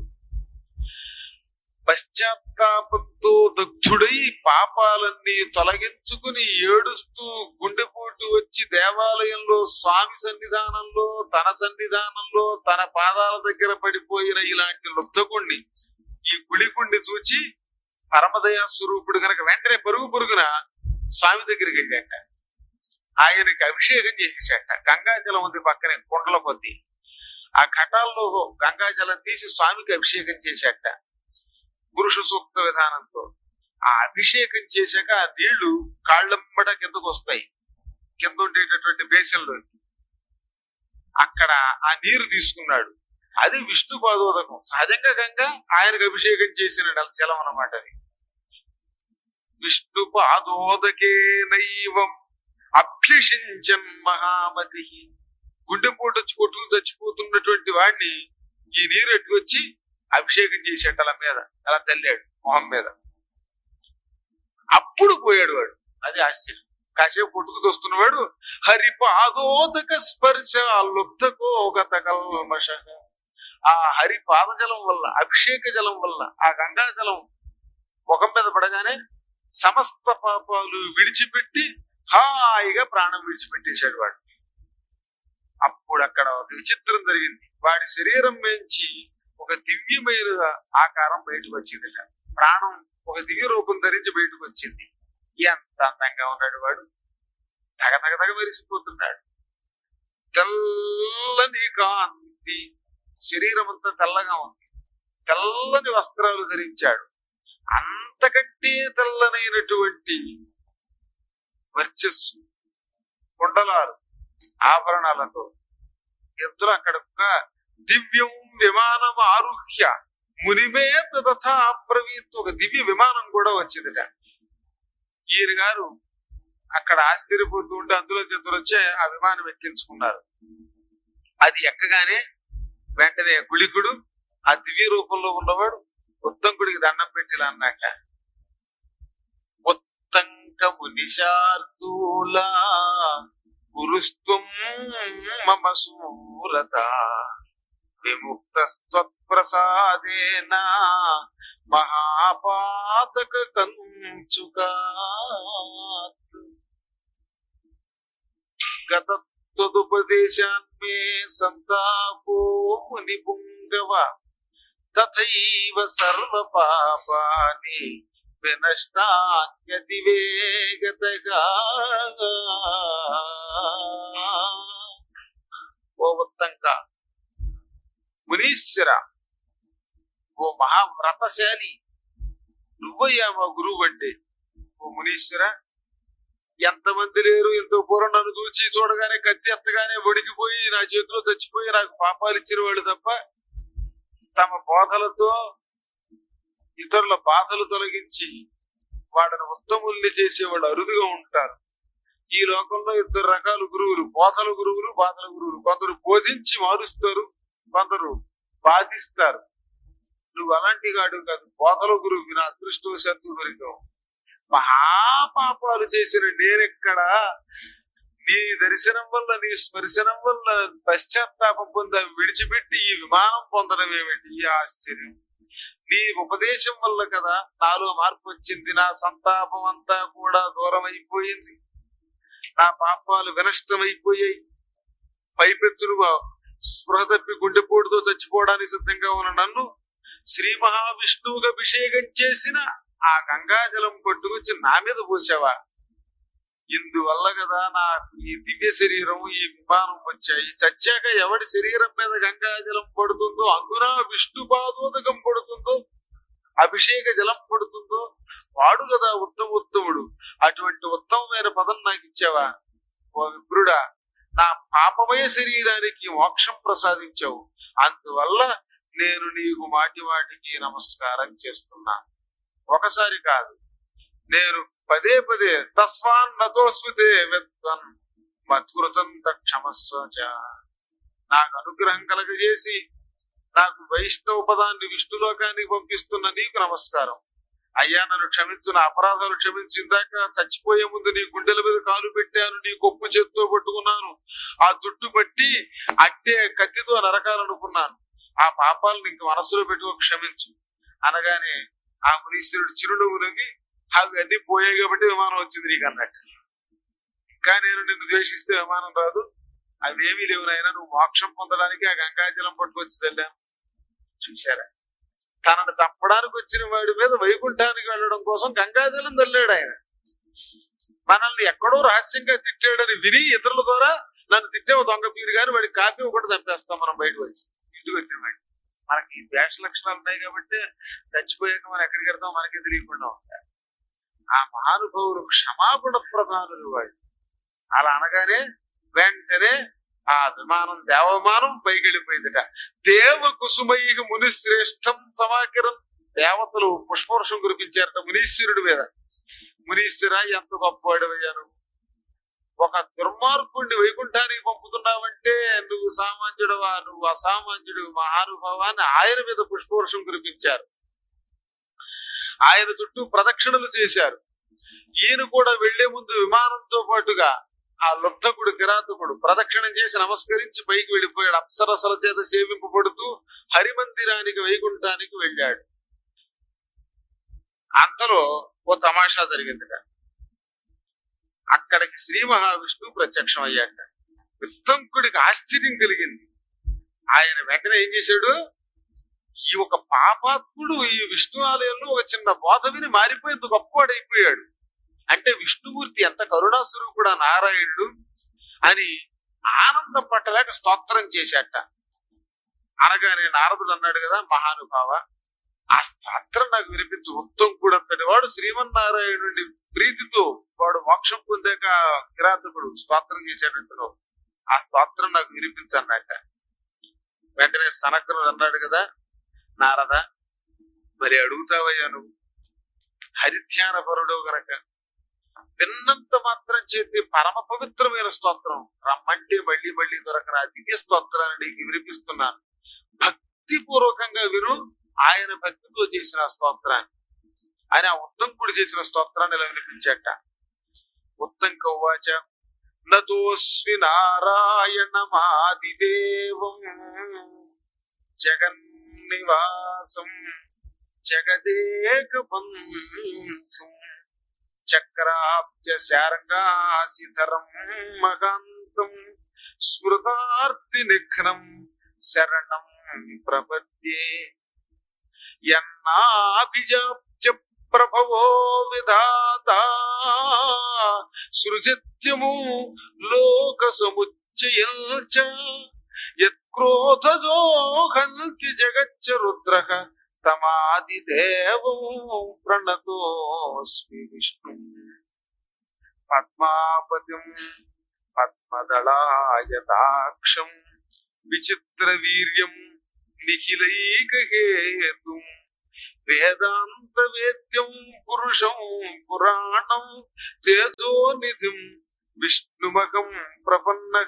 పశ్చాత్తాపంతో దగ్ధుడై పాపాలన్నీ తొలగించుకుని ఏడుస్తూ గుండెపోటు వచ్చి దేవాలయంలో స్వామి సన్నిధానంలో, తన సన్నిధానంలో, తన పాదాల దగ్గర పడిపోయిన ఇలాంటి లుబ్ధకుణ్ణి, ఈ గుళికుణ్ణి చూచి పరమదయా స్వరూపుడు కనుక వెంటనే పరుగున స్వామి దగ్గరికి వెళ్ళాక ఆయనకి అభిషేకం చేసేసాట. గంగాజలం ఉంది పక్కనే కుండల కొద్ది. ఆ ఘటాల్లో గంగాజలం తీసి స్వామికి అభిషేకం చేశాట పురుష సూక్త విధానంతో. ఆ అభిషేకం చేశాక ఆ నీళ్లు కాళ్ళంబట కిందకు వస్తాయి, కింద ఉండేటటువంటి బేసన్లో. అక్కడ ఆ నీరు తీసుకున్నాడు. అది విష్ణు పాదోదకం. సహజంగా గంగా ఆయనకు అభిషేకం చేసిన జలం అన్నమాట. అది విష్ణు పాదోదకే నైవం అభ్యసించన్ మహామతి. గుండెపోటు వచ్చి కొట్టుకు చచ్చిపోతున్నటువంటి వాడిని ఈ నీరు ఎట్టు వచ్చి అభిషేకం చేసేట అలా మీద, అలా తల్లాడు మొహం మీద. అప్పుడు పోయాడు వాడు. అది ఆశ్చర్యం. కాసేపు కొట్టుకు వస్తున్నవాడు హరిపాదోదక స్పర్శ లుబ్ధకోగత కల్మష. ఆ హరి పాదజలం వల్ల, అభిషేక జలం వల్ల, ఆ గంగా జలం ముఖం మీద పడగానే సమస్త పాపాలు విడిచిపెట్టి హాయిగా ప్రాణం విడిచిపెట్టేశాడు వాడు. అప్పుడు అక్కడ ఒక విచిత్రం జరిగింది. వాడి శరీరం నుంచి ఒక దివ్యమైన ఆకారం బయటకు వచ్చింది. ప్రాణం ఒక దివ్య రూపం ధరించి బయటకు వచ్చింది. ఎంత అందంగా ఉన్నాడు వాడు. తగ మెరిసిపోతున్నాడు. తెల్లని కాంతి, శరీరం అంతా తెల్లగా ఉంది. తెల్లని వస్త్రాలు ధరించాడు. అంతకంటే తెల్లనైనటువంటి వర్చస్సు, కుండలాలు, ఆభరణాలతో ఇద్దరు అక్కడ దివ్యం విమానం ఆరుహ్య మునిమే తథా అప్రవీత్. ఒక దివ్య విమానం కూడా వచ్చిందిట. ఈయన గారు అక్కడ ఆశ్చర్యపోతూ ఉంటే అందులో ఇద్దరు వచ్చే ఆ విమానం ఎక్కించుకున్నారు. అది ఎక్కగానే వెంటనే గుళికుడు ఆ దివ్య రూపంలో ఉన్నవాడు ఉత్తంకుడికి దండం పెట్టిలా అన్నాక, ఉత్తంక మునిశార్దూలా గురుస్త్వం మమ సూరత విముక్తస్త్వత్ప్రసాదేన మహాపాతక కంచుకాత్ గతత్వదుపదేశాన్మే సంతాపో ముని పుంగవ తథైవ సర్వ పాపాని వినష్టాన్యతి వేగతగా. ఓ ఉత్తంక, మునీశ్వర, ఓ మహావ్రతశాలి, నువ్వయ్యా మా గురువు అంటే. ఓ మునీశ్వర, ఎంతమంది లేరు ఎంతో పూర్వం నన్ను చూచి చూడగానే కత్తి ఎత్తగానే వణికిపోయి నా చేతిలో చచ్చిపోయి నాకు పాపాలు ఇచ్చిన వాళ్ళు తప్ప తమ బోధలతో ఇతరుల బాధలు తొలగించి వాడిని ఉత్తముల్ని చేసేవాళ్ళు అరుదుగా ఉంటారు. ఈ లోకంలో ఇద్దరు రకాల గురువులు, బోధల గురువులు, బాధల గురువులు. కొందరు బోధించి మారుస్తారు, కొందరు బాధిస్తారు. నువ్వు అలాంటి గాడు కాదు, బోధల గురువు. నా అదృష్టవశాత్తు దొరికావు. మహాపాపాలు చేసిన నేనెక్కడా నీ దర్శనం వల్ల, నీ స్పర్శనం వల్ల పశ్చాత్తాపం పొంది విడిచిపెట్టి ఈ విమానం పొందడం ఏమిటి ఈ ఆశ్చర్యం? నీ ఉపదేశం వల్ల కదా నాలో మార్పు వచ్చింది. నా సంతాపం అంతా కూడా దూరం అయిపోయింది. నా పాపాలు వినష్టమైపోయాయి. పైపెత్తులు స్పృహ తప్పి గుండెపోటుతో చచ్చిపోవడానికి సిద్ధంగా ఉన్న నన్ను శ్రీ మహావిష్ణువుగా అభిషేకం చేసిన ఆ గంగాజలం పట్టుకొచ్చి నా మీద పోసావా? ఇందువల్ల కదా నాకు ఈ దివ్య శరీరం, ఈ విమానం వచ్చాయి. చచ్చాక ఎవడి శరీరం మీద గంగాజలం పడుతుందో, అందున విష్ణు పాదోదకం పడుతుందో, అభిషేక జలం పడుతుందో వాడు కదా ఉత్తముడు. అటువంటి ఉత్తమమైన పదం నాకు ఇచ్చావా? ఓ విప్రుడా, నా పాపమయ శరీరానికి మోక్షం ప్రసాదించావు. అందువల్ల నేను నీకు మాటి వాటికి నమస్కారం చేస్తున్నా. ఒకసారి కాదు, నేను పదే పదే తస్మాన్ నతోస్మితే విద్వన్ మత్కృతం తక్షమస్వచ. నాకు అనుగ్రహం కలగజేసి నాకు వైష్ణవ పదాన్ని విష్ణులోకానికి పంపిస్తున్న నీకు నమస్కారం. అయ్యా నన్ను క్షమించు, నా అపరాధాలు క్షమించి. ఇందాక చచ్చిపోయే ముందు నీ గుండెల మీద కాలు పెట్టాను, నీ కొప్పు చేత్తో పట్టుకున్నాను, ఆ జుట్టు పట్టి అట్టే కత్తితో నరకాలనుకున్నాను. ఆ పాపాలను ఇంక మనస్సులో పెట్టుకో, క్షమించు అనగానే ఆ మునీశ్వరుడు చిరునవ్వు నవ్వి అవన్నీ పోయాయి కాబట్టి విమానం వచ్చింది నీకు అన్నట్టు. ఇంకా నేను నిన్ను ద్వేషిస్తే విమానం రాదు, అవేమీ లేవు నాయన, నువ్వు మోక్షం పొందడానికి ఆ గంగాజలం పట్టుకొచ్చి వెళ్ళాను. చూశారా, తనను చంపడానికి వచ్చిన వాడి మీద వైకుంఠానికి వెళ్ళడం కోసం గంగాజలం చల్లాడు ఆయన. మనల్ని ఎక్కడో రహస్యంగా తిట్టాడని విని ఇతరుల ద్వారా నన్ను తిట్టావు దొంగ పీరు గాని వాడికి కాపీ కూడా చంపేస్తాం మనం బయటకు వచ్చి ఇంటికి వచ్చిన వాడిని. మనకి ఈ వేష లక్షణాలు ఉన్నాయి కాబట్టి చచ్చిపోయాక మనం ఎక్కడికి వెళ్తాం మనకే తెలియకుండా ఉంటారు. ఆ మహానుభావులు క్షమాపణ ప్రధానులు వాళ్ళు. అలా అనగానే వెంటనే ఆ విమానం దేవమానం పైకి వెళ్ళిపోయిందిట. దేవ కుసుమై మునిశ్రేష్టం సమాకిరం. దేవతలు పుష్పవర్షం కురిపించారట మునీశ్వరుడి మీద. మునీశ్వర ఎంత గొప్పవాడివయ్యాను, ఒక దుర్మార్గుడిని వైకుంఠానికి పంపుతున్నావంటే నువ్వు సామాన్యుడవా, నువ్వు అసామాన్యుడు మహానుభావాన్ని ఆయన మీద పుష్పవర్షం కురిపించారు. ఆయన చుట్టూ ప్రదక్షిణలు చేశారు. ఈయన కూడా వెళ్లే ముందు విమానంతో పాటుగా ఆ లుబ్ధకుడు కిరాతకుడు ప్రదక్షిణం చేసి నమస్కరించి పైకి వెళ్ళిపోయాడు. అప్సరసల చేత సేవింపబడుతూ హరిమందిరానికి వైకుంఠానికి వెళ్ళాడు. అంతలో ఓ తమాషా జరిగిందిట. అక్కడికి శ్రీ మహావిష్ణువు ప్రత్యక్షం అయ్యాక విత్తంకుడికి ఆశ్చర్యం కలిగింది. ఆయన వెంటనే ఏం చేశాడు, ఈ ఒక పాపాత్ముడు ఈ విష్ణు ఆలయంలో ఒక చిన్న బోధ విని మారిపోయేందుకు గొప్పవాడైపోయాడు. అంటే విష్ణుమూర్తి ఎంత కరుణాస్వరూపుడా నారాయణుడు అని ఆనందం పట్టలేక స్తోత్రం చేశాట. అనగానే నారదుడు అన్నాడు కదా, మహానుభావ ఆ స్తోత్రం నాకు వినిపించు. ఉత్తంకుడు అంతటి వాడు శ్రీమన్నారాయణుడి ప్రీతితో వాడు మోక్షం పొందాక కిరాతకుడు స్తోత్రం చేశాడంటున్నావు, ఆ స్తోత్రం నాకు వినిపించన్నట్ట. వెంటనే సనకరుడు అన్నాడు కదా, నారద మరి అడుగుతావయ్యా, నువ్వు హరిధ్యాన పరుడు గనక విన్నంత మాత్రం చేతి పరమ పవిత్రమైన స్తోత్రం రమ్మంటే మళ్ళీ మళ్ళీ దొరకన దివ్య స్తోత్రాన్ని నీకు వినిపిస్తున్నాను. భక్తి పూర్వకంగా విను, ఆయన భక్తితో చేసిన స్తోత్రాన్ని అని ఆ ఉత్తంకుడు చేసిన స్తోత్రాన్ని ఇలా వినిపించాట. ఉత్తంకవాచ నతోస్మి నారాయణమాదిదేవం జగన్నివాసం జగదేకబంధుం చక్రాబ్జ శార్గాసిధరం మహాంతం స్మృతార్తి నిఘ్నం శరణం ప్రపద్యే. యన్నాభిజాప్య ప్రభవో విధాత సృజిత్యము లోక సముచ్చయంచ యత్క్రోధజో హంతి జగచ్చ రుద్రః తమాదిదేవం ప్రణతోస్మి విష్ణు. పద్మాపతిం పద్మదళాయతాక్షం విచిత్ర వీర్యం నిఖిలైకహేతుం వేదాంత వేద్యం పురుషం పురాణం తేజోనిధిం విష్ణుమకం ప్రపన్నః.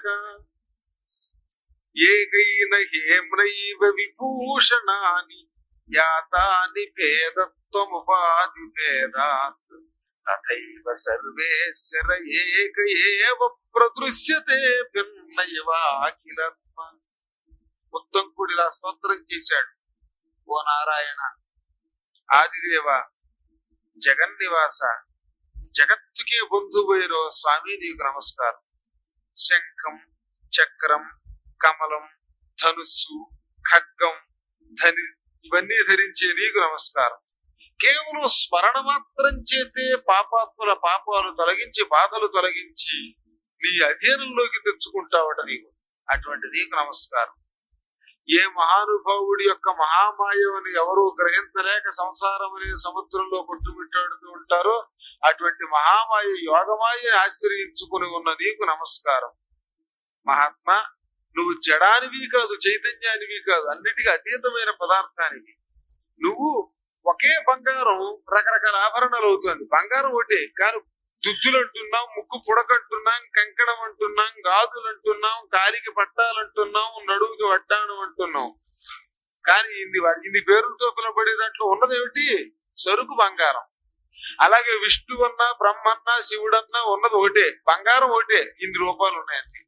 ఏకైన హేమ్రైవ విభూషణాని యాతాని భేదత్వముపాధి భేదాత్ తథైవ సర్వేశ్వర ఏక ఏవ ప్రదృశ్యతే భిన్నైవ అఖిలాత్మ. ఉత్తంకుడిలా స్తోత్రం చేశాడు. ఓ నారాయణ, ఆదిదేవ, జగన్నివాస, జగత్తుకే బంధువైన స్వామి నీకు నమస్కారం. శంఖం, చక్రం, కమలం, ధనుస్సు, ఖడ్గం, ధని ఇవన్నీ ధరించే నీకు నమస్కారం. కేవలం స్మరణ మాత్రం చేతే పాపాత్ముల పాపాలు తొలగించి బాధలు తొలగించి నీ అధీనంలోకి తెచ్చుకుంటావట నీకు. అటువంటి నీకు నమస్కారం. ఏ మహానుభావుడి యొక్క మహామాయని ఎవరూ గ్రహించలేక సంసారం అనే సముద్రంలో కొట్టుమిట్టాడుతూ ఉంటారో అటువంటి మహామాయ యోగమాయని ఆశ్రయించుకుని ఉన్న నీకు నమస్కారం. మహాత్మా, నువ్వు జడానివి కాదు, చైతన్యానివి కాదు, అన్నిటికీ అతీతమైన పదార్థానికి. నువ్వు ఒకే బంగారం రకరకాల ఆభరణాలు అవుతుంది. బంగారం ఒకటే, కానీ దుద్దులు అంటున్నాం, ముక్కు పుడకంటున్నాం, కంకణం అంటున్నాం, గాజులు అంటున్నాం, కాలికి పట్టాలంటున్నాం, నడువుకి వడ్డాణం అంటున్నాం. కానీ ఇన్ని పేరులతో పిలబడే దాంట్లో ఉన్నదేమిటి? సరుకు బంగారం. అలాగే విష్ణువన్నా, బ్రహ్మన్నా, శివుడన్నా ఉన్నది ఒకటే, బంగారం ఒకటే. ఇన్ని రూపాలు ఉన్నాయండి.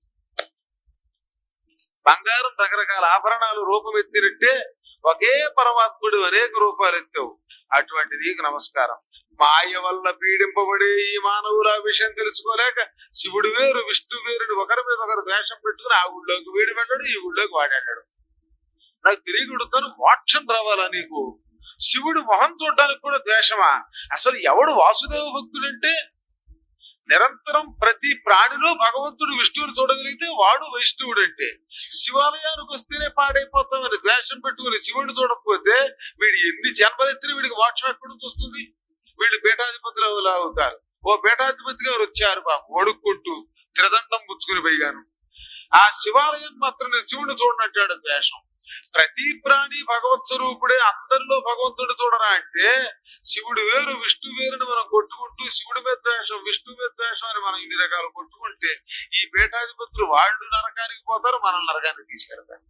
బంగారం రకరకాల ఆభరణాలు రూపం ఎత్తినట్టే ఒకే పరమాత్ముడు అనేక రూపాలు ఎత్తావు. అటువంటి నీకు నమస్కారం. మాయ వల్ల పీడింపబడే ఈ మానవులు ఆ విషయం తెలుసుకోలేక శివుడు వేరు విష్ణు వేరుడు ఒకరి మీద ఒకరు ద్వేషం పెట్టుకుని ఆ ఊళ్ళోకి వీడి వెళ్ళాడు, ఈ ఊళ్ళోకి వాడాడు. నాకు తిరిగి ఉడుతాను, మోక్షం రావాలా నీకు? శివుడు మొహం చూడడానికి కూడా ద్వేషమా? అసలు ఎవడు వాసుదేవ భక్తుడంటే నిరంతరం ప్రతి ప్రాణిలో భగవంతుడు విష్ణువుని చూడగలిగితే వాడు వైష్ణవుడు. అంటే శివాలయానికి వస్తేనే పాడైపోతామని ద్వేషం పెట్టుకుని శివుడిని చూడకపోతే వీడు ఎన్ని జన్మలెత్తిన వీడికి మోక్షం ఎక్కడి నుంచి వస్తుంది? వీళ్ళు పీఠాధిపతులు అవుతారు. ఓ పీఠాధిపతి గారు వచ్చారు పాపం వడుక్కుంటూ త్రిదండం పుచ్చుకుని పోయిగాను. ఆ శివాలయం మాత్రం నేను శివుడిని చూడనట్టాడు ద్వేషం. ప్రతి ప్రాణి భగవత్ స్వరూపుడే, అందరిలో భగవంతుడు చూడరా అంటే శివుడు వేరు విష్ణు వేరుని మనం కొట్టుకుంటూ శివుడి మీద ద్వేషం విష్ణు మీద ద్వేషం అని మనం ఇన్ని రకాలు కొట్టుకుంటే ఈ పీఠాధిపతులు వాళ్ళు నరకానికి పోతారు, మనం నరకానికి తీసుకెళ్తారు.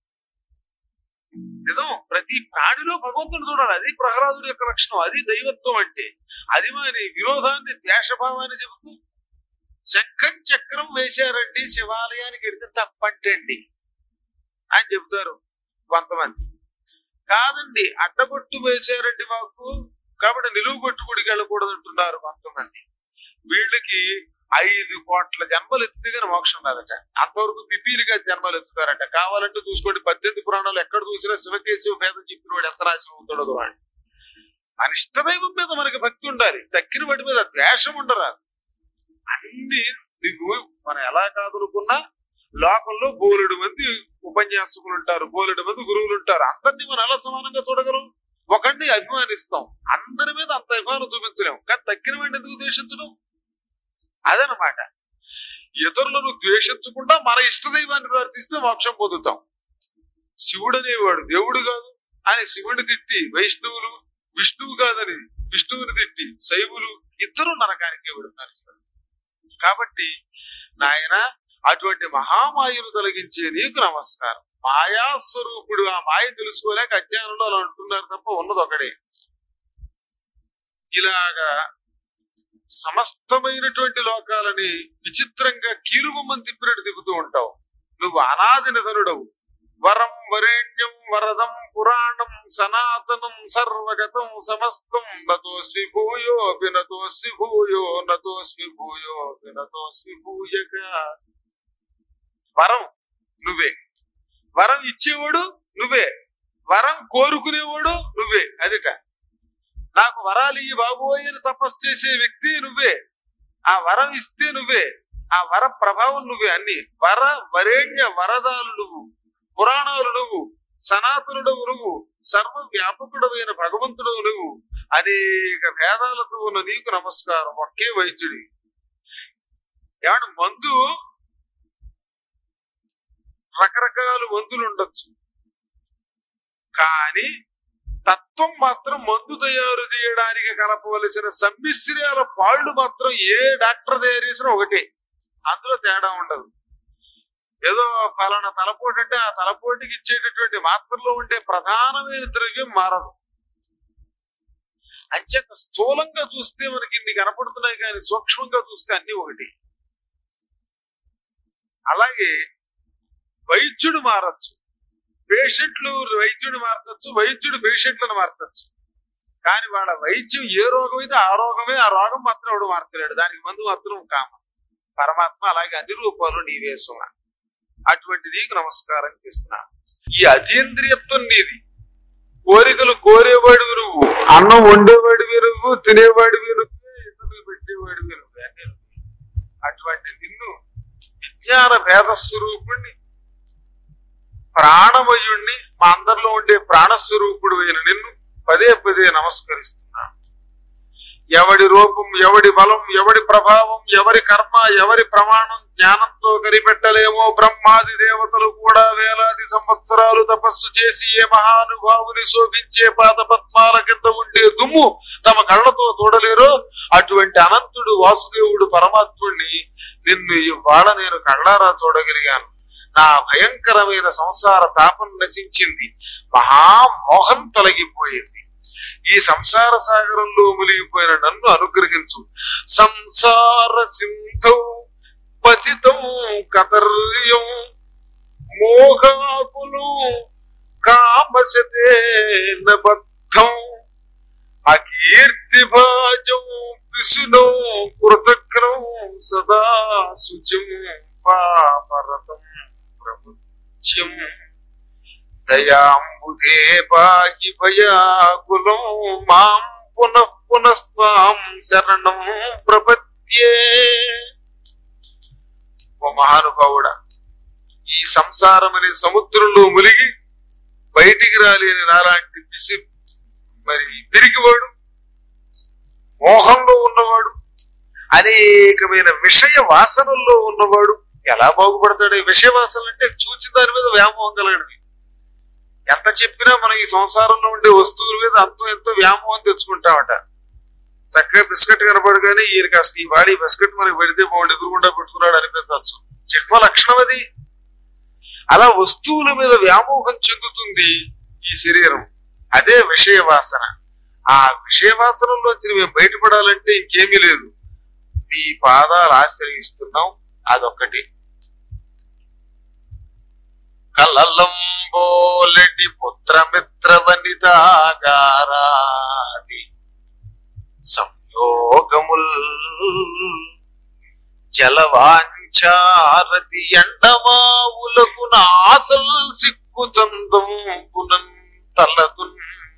నిజం, ప్రతి ప్రాణిలో భగవంతుడు చూడాలి. అది ప్రహ్లాదుడి యొక్క లక్షణం, అది దైవత్వం అంటే. అది మరి విరోధాన్ని ద్వేషభావాన్ని చెబుతూ శంఖం చక్రం వేశారండి శివాలయానికి వెళ్తే తప్పంటండి అని చెబుతారు కొంతమంది. కాదండి అడ్డబొట్టు వేశారండి మాకు, కాబట్టి నిలువు బొట్టు గుడికి వెళ్ళకూడదు అంటున్నారు కొంతమంది. వీళ్ళకి 5 కోట్ల జన్మలు ఎత్తిగానే మోక్షం కాదట. అంతవరకు పిపీలుగా జన్మలు ఎత్తుతారట. కావాలంటే చూసుకోండి, 18 పురాణాలు ఎక్కడ చూసినా శివకేశవ భేదం చెప్పిన వాడు ఎంత నాశనం అవుతాడో వాడు. మన ఇష్టదైవం మీద మనకి భక్తి ఉండాలి, తక్కిన వాటి మీద ద్వేషం ఉండరాదు. అన్ని నువ్వు మనం ఎలా కాదనుకున్నా లోకంలో బోలెడు మంది ఉపన్యాసకులు ఉంటారు, బోలెడు మంది గురువులు ఉంటారు. అందరినీ మనం ఎలా సమానంగా చూడగలం? ఒకరిని అభిమానిస్తాం, అందరి మీద అంత అభిమానం చూపించలేము. కానీ తక్కిన వాడిని ఎందుకు ద్వేషించడం? అదనమాట. ఇతరులను ద్వేషించకుండా మన ఇష్టదైవాన్ని ప్రార్థిస్తే మోక్షం పొందుతాం. శివుడు అనేవాడు దేవుడు కాదు అని శివుడిని తిట్టి వైష్ణవులు, విష్ణువు కాదని విష్ణువుని తిట్టి శైవులు ఇద్దరు నరకానికి వెడుతున్నారు. కాబట్టి నాయన అటువంటి మహామాయను తొలగించే నీకు నమస్కారం. మాయాస్వరూపుడు, ఆ మాయ తెలుసుకోలేక అజ్ఞానంలో అలా అంటున్నారు తప్ప ఉన్నది ఒకడే. ఇలాగా సమస్తమైనటువంటి లోకాలని విచిత్రంగా కీలుబొమ్మని తిప్పినట్టు తిప్పుతూ ఉంటావు. నువ్వు అనాది నిధనుడవు. వరం వరేణ్యం వరదం పురాణం సనాతనం సర్వగతం సమస్తం నతోస్మి భూయో వినతోస్మి భూయో నతోస్మి భూయో వినతోస్మి భూయక. వరం నువ్వే, వరం ఇచ్చేవాడు నువ్వే, వరం కోరుకునేవాడు నువ్వే. అదిట నాకు వరాలు ఈ బాబోయ్ అని తపస్సు చేసే వ్యక్తి నువ్వే, ఆ వరం ఇస్తే నువ్వే, ఆ వర ప్రభావం నువ్వే. అన్ని వర వరేణ్య వరదాలు నువ్వు, పురాణాలు నువ్వు, సనాతనుడవు నువ్వు, సర్వ వ్యాపకుడమైన భగవంతుడవు నువ్వు. అనేక భేదాలతో ఉన్న నీకు నమస్కారం. ఒకే వైద్యుడి. ఏమన్నా మందు రకరకాల మందులు ఉండొచ్చు, కానీ తత్వం మాత్రం మందు తయారు చేయడానికి కలపవలసిన సమ్మిశ్రాల పాళ్లు మాత్రం ఏ డాక్టర్ తయారు చేసినా ఒకటే, అందులో తేడా ఉండదు. ఏదో ఫలానా తలపోటు అంటే ఆ తలపోటుకి ఇచ్చేటటువంటి మాత్రలో ఉండే ప్రధానమైన ద్రవ్యం మారదు. అంచేత స్థూలంగా చూస్తే మనకి ఇన్ని కనపడుతున్నాయి, కానీ సూక్ష్మంగా చూస్తే అన్ని ఒకటి. అలాగే వైద్యుడు మారచ్చు, పేషెంట్లు వైద్యుడు మార్చచ్చు, వైద్యుడు పేషెంట్లను మార్చచ్చు. కానీ వాళ్ళ వైద్యం ఏ రోగం అయితే ఆ రోగమే, ఆ రోగం మాత్రం ఎవడు మార్చలేడు. దానికి మందు మాత్రం కామం. పరమాత్మ అలాగే అన్ని రూపాలు నీవే సుమా. అటువంటి నీకు నమస్కారం చేస్తున్నాను. ఈ అతీంద్రియత్వం నీది. కోరికలు కోరేవాడివి నువ్వు, అన్నం వండేవాడివి నువ్వు, తినేవాడివి నువ్వు, ఇతరులు పెట్టేవాడివి నువ్వు. అటువంటి నిన్ను విజ్ఞాన భేద స్వరూపుణ్ణి, ప్రాణమయుణ్ణి, మా అందరిలో ఉండే ప్రాణస్వరూపుడు అయిన నిన్ను పదే పదే నమస్కరిస్తున్నాను. ఎవడి రూపం, ఎవడి బలం, ఎవడి ప్రభావం, ఎవరి కర్మ, ఎవరి ప్రమాణం జ్ఞానంతో కనిపెట్టలేమో. బ్రహ్మాది దేవతలు కూడా వేలాది సంవత్సరాలు తపస్సు చేసి ఏ మహానుభావుని శోభించే పాద పద్మాల కింద ఉండే దుమ్ము తమ కళ్ళతో చూడలేరో అటువంటి అనంతుడు వాసుదేవుడు పరమాత్ముడిని నిన్ను ఇవాళ నేను కళ్ళారా చూడగలిగాను. నా భయంకరమైన సంసార తాపం నశించింది, మహామోహం తొలగిపోయింది. ఈ సంసార సాగరంలో మునిగిపోయిన నన్ను అనుగ్రహించు. సంసార సింధౌ పతితం కతర్యం మోహాకులు కామసతేన బద్ధం అకీర్తి భాజం విసునో కృతజ్ఞం సదా శుచిం పాపరతం ప్రభుత్యం దయాంబుధే పాహి భయాకులం మాం పునః పునస్తాం శరణం ప్రపద్యే. మహానుభావుడా, ఈ సంసారం అనే సముద్రంలో మునిగి బయటికి రాలేని నాలాంటి పిరికివాడు, మోహంలో ఉన్నవాడు, అనేకమైన విషయ వాసనల్లో ఉన్నవాడు ఎలా బాగుపడతాడు? విషయ వాసనలు అంటే చూచి దాని మీద వ్యామోహం కలగడమే. ఎంత చెప్పినా మనం ఈ సంసారంలో ఉండే వస్తువుల మీద అంతో ఎంతో వ్యామోహం తెచ్చుకుంటామట. చక్కగా బిస్కెట్ కనపడగానే ఈయన కాస్త ఈ వాడి బిస్కెట్ మనకి పెడితే బాగుండు, ఎదురుగుండా పెట్టుకున్నాడు అనిపించవచ్చు. జిహ్వ లక్షణం అది. అలా వస్తువుల మీద వ్యామోహం చెందుతుంది ఈ శరీరం. అదే విషయ వాసన. ఆ విషయ వాసనలోంచి మేము బయటపడాలంటే ఇంకేమీ లేదు, మీ పాదాలు ఆశ్రయిస్తున్నాం. అదొక్కటి. కలలంబోలెటి పుత్రమిత్ర వనితాగారాది సంయోగముల్ జలవాంఛారతి ఎండమావులకు నాసల్ సిక్కు చందంపునం తలదున్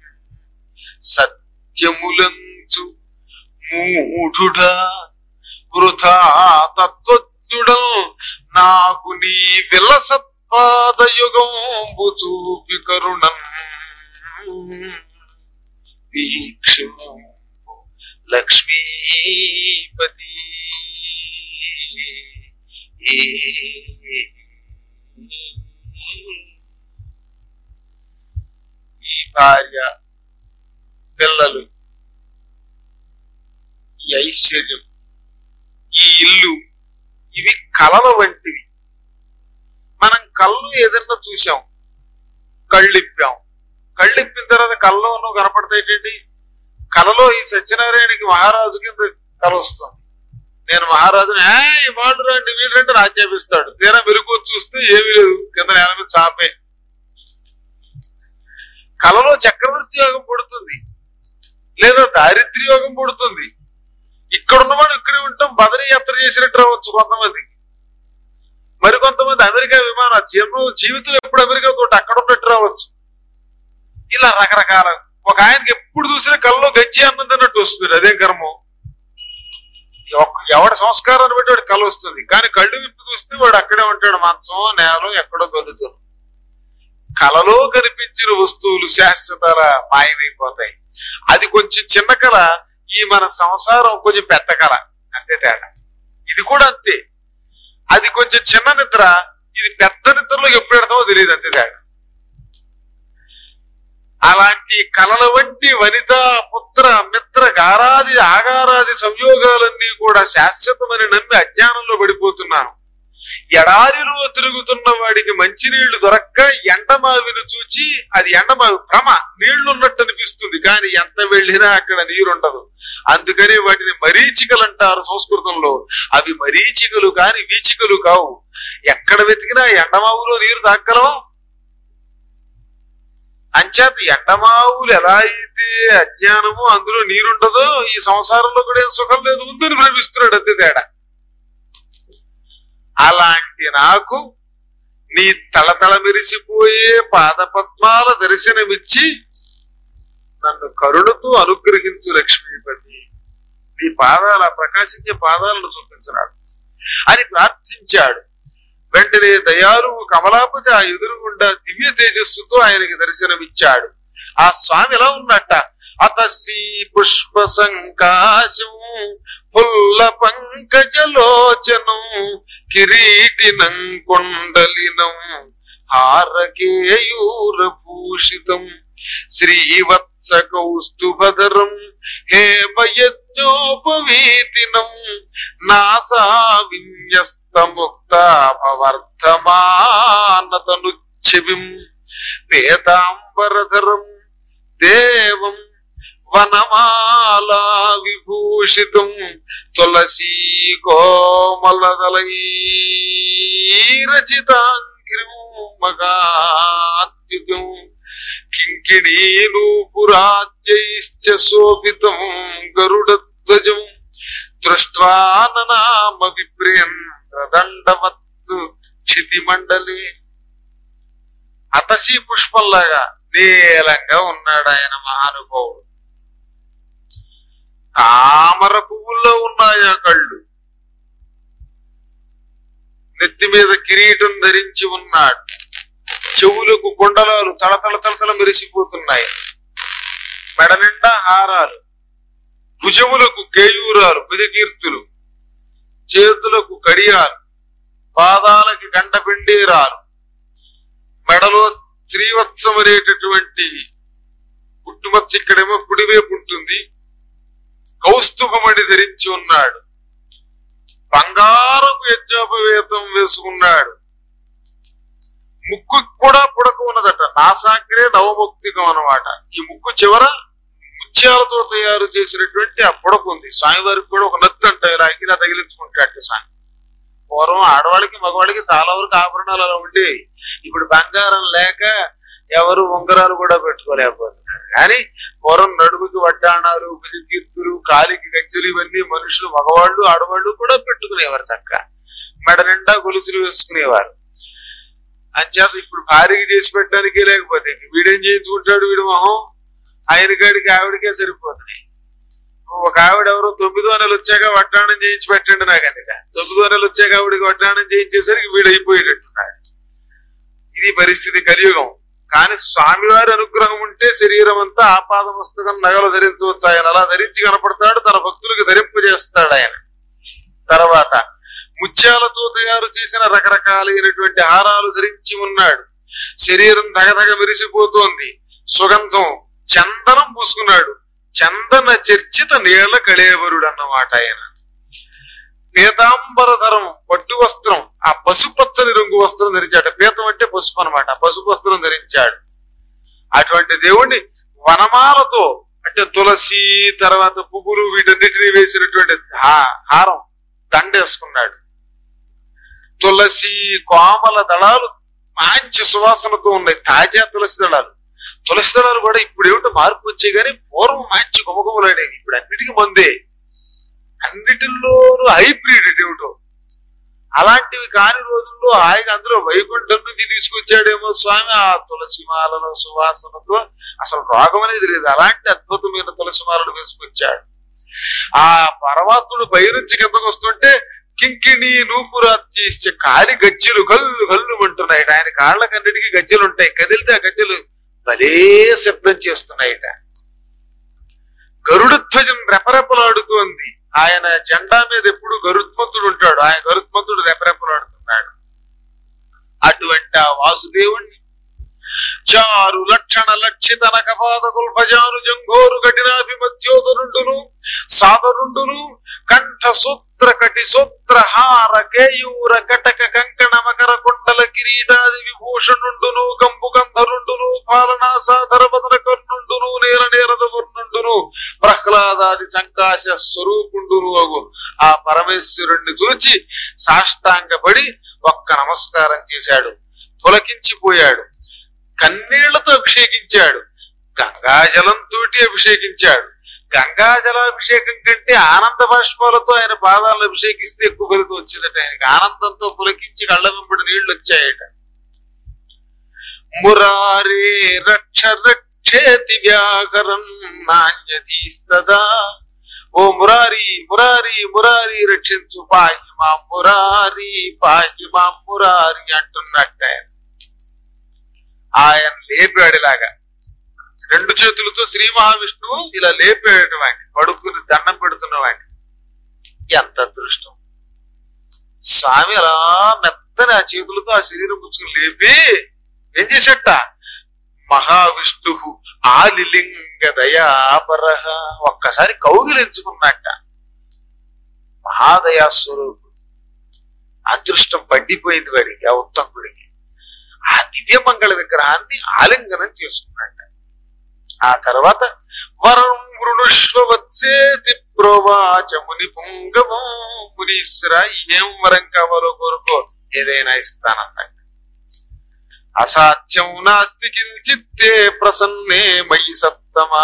సత్యములంచు మూఢుడా వృథా తత్వజ్ఞుడం నాకు నీ విలసత్పాదయుగంబు చూపి కరుణం వీక్షింపు లక్ష్మీపతి. ఈ భార్య, పిల్లలు, ఈ ఐశ్వర్యం, ఈ ఇల్లు, ఇవి కలల వంటివి. మనం కళ్ళు ఏదన్నా చూసాం, కళ్ళిప్పాం, కళ్ళిప్పిన తర్వాత కళ్ళలో నువ్వు కనపడతాయిటండి. కలలో ఈ సత్యనారాయణకి మహారాజు కింద కల వస్తుంది. నేను మహారాజుని వాడు రండి వీడు రండి రాజ్యాపిస్తాడు. తీరా మెరుగు చూస్తే ఏమీ లేదు, కింద నేల మీద చాపే. కలలో చక్రవర్తి యోగం పుడుతుంది, లేదా దారిద్ర్య యోగం పుడుతుంది. ఇక్కడున్నవాడు ఇక్కడే ఉంటాం, బదరీ యాత్ర చేసినట్టు రావచ్చు కొంతమందికి. మరికొంతమంది అమెరికా విమాన జీవితంలో ఎప్పుడు అమెరికా తోటి అక్కడ ఉన్నట్టు రావచ్చు. ఇలా రకరకాల. ఒక ఆయనకి ఎప్పుడు చూసినా కళ్ళలో గజ్జి అన్నం తిన్నట్టు వస్తుంది. అదేం కర్మం. ఎవడి సంస్కారాన్ని బట్టి వాడు కళ వస్తుంది. కానీ కళ్ళు విప్పి చూస్తే వాడు అక్కడే ఉంటాడు, మంచం నేలం ఎక్కడో దొరుకుతుంది. కళలో కనిపించిన వస్తువులు శాశ్వతాల మాయమైపోతాయి. అది కొంచెం చిన్న కళ, ఈ మన సంసారం కొంచెం పెద్ద కళ, అంతే తేడా. ఇది కూడా అంతే. అది కొంచెం చిన్న నిద్ర, ఇది పెద్ద నిద్రలో ఎప్పుడు పెడతామో తెలియదు, అంతే తేడా. అలాంటి కళల వంటి వనిత పుత్ర మిత్ర గారాది ఆగారాది సంయోగాలన్నీ కూడా శాశ్వతమని నమ్మి అజ్ఞానంలో పడిపోతున్నాను. ఎడారిలో తిరుగుతున్న వాడికి మంచినీళ్లు దొరక్క ఎండమావిని చూచి, అది ఎండమావి భ్రమ, నీళ్లున్నట్టు అనిపిస్తుంది, కానీ ఎంత వెళ్ళినా అక్కడ నీరుండదు. అందుకని వాటిని మరీచికలు అంటారు సంస్కృతంలో. అవి మరీచికలు కాని వీచికలు కావు. ఎక్కడ వెతికినా ఎండమావులో నీరు తాగలం. అంచేత ఎండమావులు ఎలా అయితే అజ్ఞానము, అందులో నీరుండదో, ఈ సంసారంలో కూడా ఏం సుఖం లేదు, ఉందని భ్రమిస్తున్నాడు, అంతే తేడా. అలాంటి నాకు నీ తళతళ మెరిసిపోయే పాదపద్మాల దర్శనమిచ్చి నన్ను కరుణతో అనుగ్రహించు లక్ష్మీపతి. నీ పాదాల ప్రకాశించే పాదాలను చూపించినాడు అని ప్రార్థించాడు. వెంటనే దయాలువు కమలాపతి ఆ ఎదురుగుండా దివ్య తేజస్సుతో ఆయనకి దర్శనమిచ్చాడు. ఆ స్వామి ఎలా ఉన్నట్ట, అతసి పుష్ప సంకాశం పుల్ల పంకజలోచనం కిరీటినం కొండలినం హారకేయూర భూషితం శ్రీవత్స కౌస్తుభధరం హేమయజ్ఞోపవీతినం నాసా విన్యస్తముక్తాపవర్ధమానతనుచ్ఛవిం పేతాంబరధరం దేవం వనమాలా విభూషితం తులసీ కోమలదలైరచితాంగ్రిం మగాత్యుతం కింకిణీనూపురాద్యైశ్చ శోభితం గరుడధ్వజం దృష్ట్వాననామ విప్రేంద్రదండవత్తు క్షితిమండలి. అతసీ పుష్పంలాగా నీలంగా ఉన్నాడు ఆయన మహానుభావుడు. తామర పువ్వుల్లో ఉన్నాయా కళ్ళు. నెత్తి మీద కిరీటం ధరించి ఉన్నాడు. చెవులకు కుండలాలు తళతళ తళతళ మెరిసిపోతున్నాయి. మెడ నిండా హారాలు, భుజములకు కేయూరాలు భుజకీర్తులు, చేతులకు కడియాలు, పాదాలకి గంటపిండీరాలు, మెడలో శ్రీవత్సం అనేటటువంటి పుట్టుమచ్చ ఇక్కడేమో కుడివైపు ఉంటుంది. కౌస్తుభమణి ధరించి ఉన్నాడు. బంగారపు యజ్ఞోపవేతం వేసుకున్నాడు. ముక్కు కూడా పుడక ఉన్నదట. నాసాగ్రే నవముక్తికం అన్నమాట. ఈ ముక్కు చివర ముత్యాలతో తయారు చేసినటువంటి ఆ పుడక ఉంది. స్వామివారికి కూడా ఒక నత్తు అంట ఇలా ఇలా తగిలించుకుంటాడు స్వామి. పూర్వం ఆడవాళ్ళకి మగవాళ్ళకి చాలా వరకు ఆభరణాలు అలా ఉండేవి. ఇప్పుడు బంగారం లేక ఎవరు ఉంగరాలు కూడా పెట్టుకోలేకపోతున్నారు. కానీ పూర్వం నడుముకి వడ్డాణాలు, భుజకీర్తులు, కాలికి గజ్జలు ఇవన్నీ మనుషులు మగవాళ్ళు ఆడవాళ్ళు కూడా పెట్టుకునేవారు. చక్క మెడ నిండా గొలుసులు వేసుకునేవారు. అంచేత ఇప్పుడు భార్యకి చేసి పెట్టడానికే లేకపోతే వీడేం చేయించుకుంటాడు? వీడు మొహం ఆయన కాడికి ఆవిడకే సరిపోతున్నాయి. ఒక ఆవిడ ఎవరో 9వ నెల వచ్చాక వడ్డాణం చేయించి పెట్టండి నాకు అందుక. 9వ నెల వచ్చాక ఆవిడికి వడ్డాణం చేయించేసరికి వీడు అయిపోయేటట్టున్నాడు. ఇది పరిస్థితి కలియుగం. కానీ స్వామివారి అనుగ్రహం ఉంటే శరీరం అంతా ఆపాద పుస్తకం నగలు ధరించవచ్చు. ఆయన అలా ధరించి కనపడతాడు. తన భక్తులకు ధరింపజేస్తాడు ఆయన. తర్వాత ముత్యాలతో తయారు చేసిన రకరకాలైనటువంటి హారాలు ధరించి ఉన్నాడు. శరీరం దగదగ మెరిసిపోతోంది. సుగంధం చందనం పూసుకున్నాడు. చందన చర్చిత నీళ్ల కళేవరుడు అన్నమాట ఆయన. పీతాంబరధరం పట్టు వస్త్రం, ఆ పసుపచ్చని రంగు వస్త్రం ధరించాడు. పీతం అంటే పసుపు అనమాట. పసుపు వస్త్రం ధరించాడు. అటువంటి దేవుణ్ణి వనమాలతో అంటే తులసి తర్వాత పువ్వులు వీటన్నిటినీ వేసినటువంటి హారం దండేసుకున్నాడు. తులసి కోమల దళాలు మంచి సువాసనతో ఉన్నాయి. తాజా తులసి దళాలు. తులసి దళాలు కూడా ఇప్పుడు ఏమిటో మార్పు వచ్చాయి. కానీ పూర్వం మంచి గుమగుమలాడేవి. ఇప్పుడు అన్నిటికీ మందే. అన్నిటిలోనూ హైబ్రిడ్ ఏమిటో. అలాంటివి కాని రోజుల్లో హాయిగా అందులో వైకుంఠం నుంచి తీసుకొచ్చాడేమో స్వామి. ఆ తులసి మాలలో సువాసనతో అసలు రోగం అనేది లేదు. అలాంటి అద్భుతమైన తులసి మాలలు వేసుకొచ్చాడు. ఆ పరమాత్ముడు పైనుంచి కిందకు వస్తుంటే కింకిణి నూపురాత్యిస్తే కాలి గజ్జెలు గల్లు గల్లు అంటున్నాయట. ఆయన కాళ్ళకన్నిటికీ గజ్జెలు ఉంటాయి. కదిలితే ఆ గజ్జెలు భలే శబ్దం చేస్తున్నాయట. గరుడధ్వజం రెపరెపలాడుతోంది. ఆయన జెండా మీద ఎప్పుడు గరుత్మంతుడు ఉంటాడు. ఆయన గరుత్మంతుడు రెపరెపలాడుతున్నాడు. అటువంటి ఆ వాసుదేవుణ్ణి చారు లక్షణ లక్షిత నకపాద కుల్పజాను జంఘోరు కఠినాభిమధ్యోదరుండును సాదరుండును కంఠ సూత్ర కటి సూత్ర హార కేయూర కటక కంకణ మకర కుండల కిరీటాది విభూషణుండును కంబు గంధరుండును పాలనాసాధర బదన కర్ణుండును నేల నేరద వర్ణుండును ప్రహ్లాదాది సంకాశ స్వరూపుండును అగు ఆ పరమేశ్వరుణ్ణి చూచి సాష్టాంగపడి ఒక్క నమస్కారం చేశాడు. పులకించిపోయాడు. కన్నీళ్లతో అభిషేకించాడు. గంగాజలంతో అభిషేకించాడు. గంగాజలాభిషేకం కంటే ఆనంద బాష్పాలతో ఆయన పాదాలను అభిషేకిస్తే ఎక్కువ ఫలితం వచ్చిందట. ఆయనకి ఆనందంతో పులకించి కళ్ళ వెంబడి నీళ్లు వచ్చాయట. మురారే రక్ష రక్షేతి వ్యాకరం నాణ్యతీస్తదా. ఓ మురారి మురారి మురారి రక్షించు పాయి మా మురారి పాయి మా మురారి అంటున్నట్ట. ఆయన లేపాడిలాగా 2 చేతులతో శ్రీ మహావిష్ణువు ఇలా లేపేట వాడిని, పడుకుని దండం పెడుతున్న వాడిని. ఎంత అదృష్టం! స్వామి అలా మెత్తని ఆ చేతులతో ఆ శరీరం పుచ్చుకుని లేపి ఏం చేసేట, మహావిష్ణు ఆలిలింగ దయాపరహ ఒక్కసారి కౌగిలించుకున్నట్ట. మహాదయాస్వరూపుడు. అదృష్టం పడ్డిపోయింది వాడికి, ఆ ఉత్తముడికి. ఆ దివ్య మంగళ విగ్రహాన్ని ఆలింగనం చేసుకున్నట్ట. ఆ తర్వాత వరం వృణుష్వత్సేతి ప్రోవాచ ముని పుంగవం. మునీశ్వర ఏం వరం కావాలో కోరుకో, ఏదైనా ఇస్తానన్నట్టు. అసాధ్యం నాస్తి కించిత్తే ప్రసన్నే మయి సత్తమా.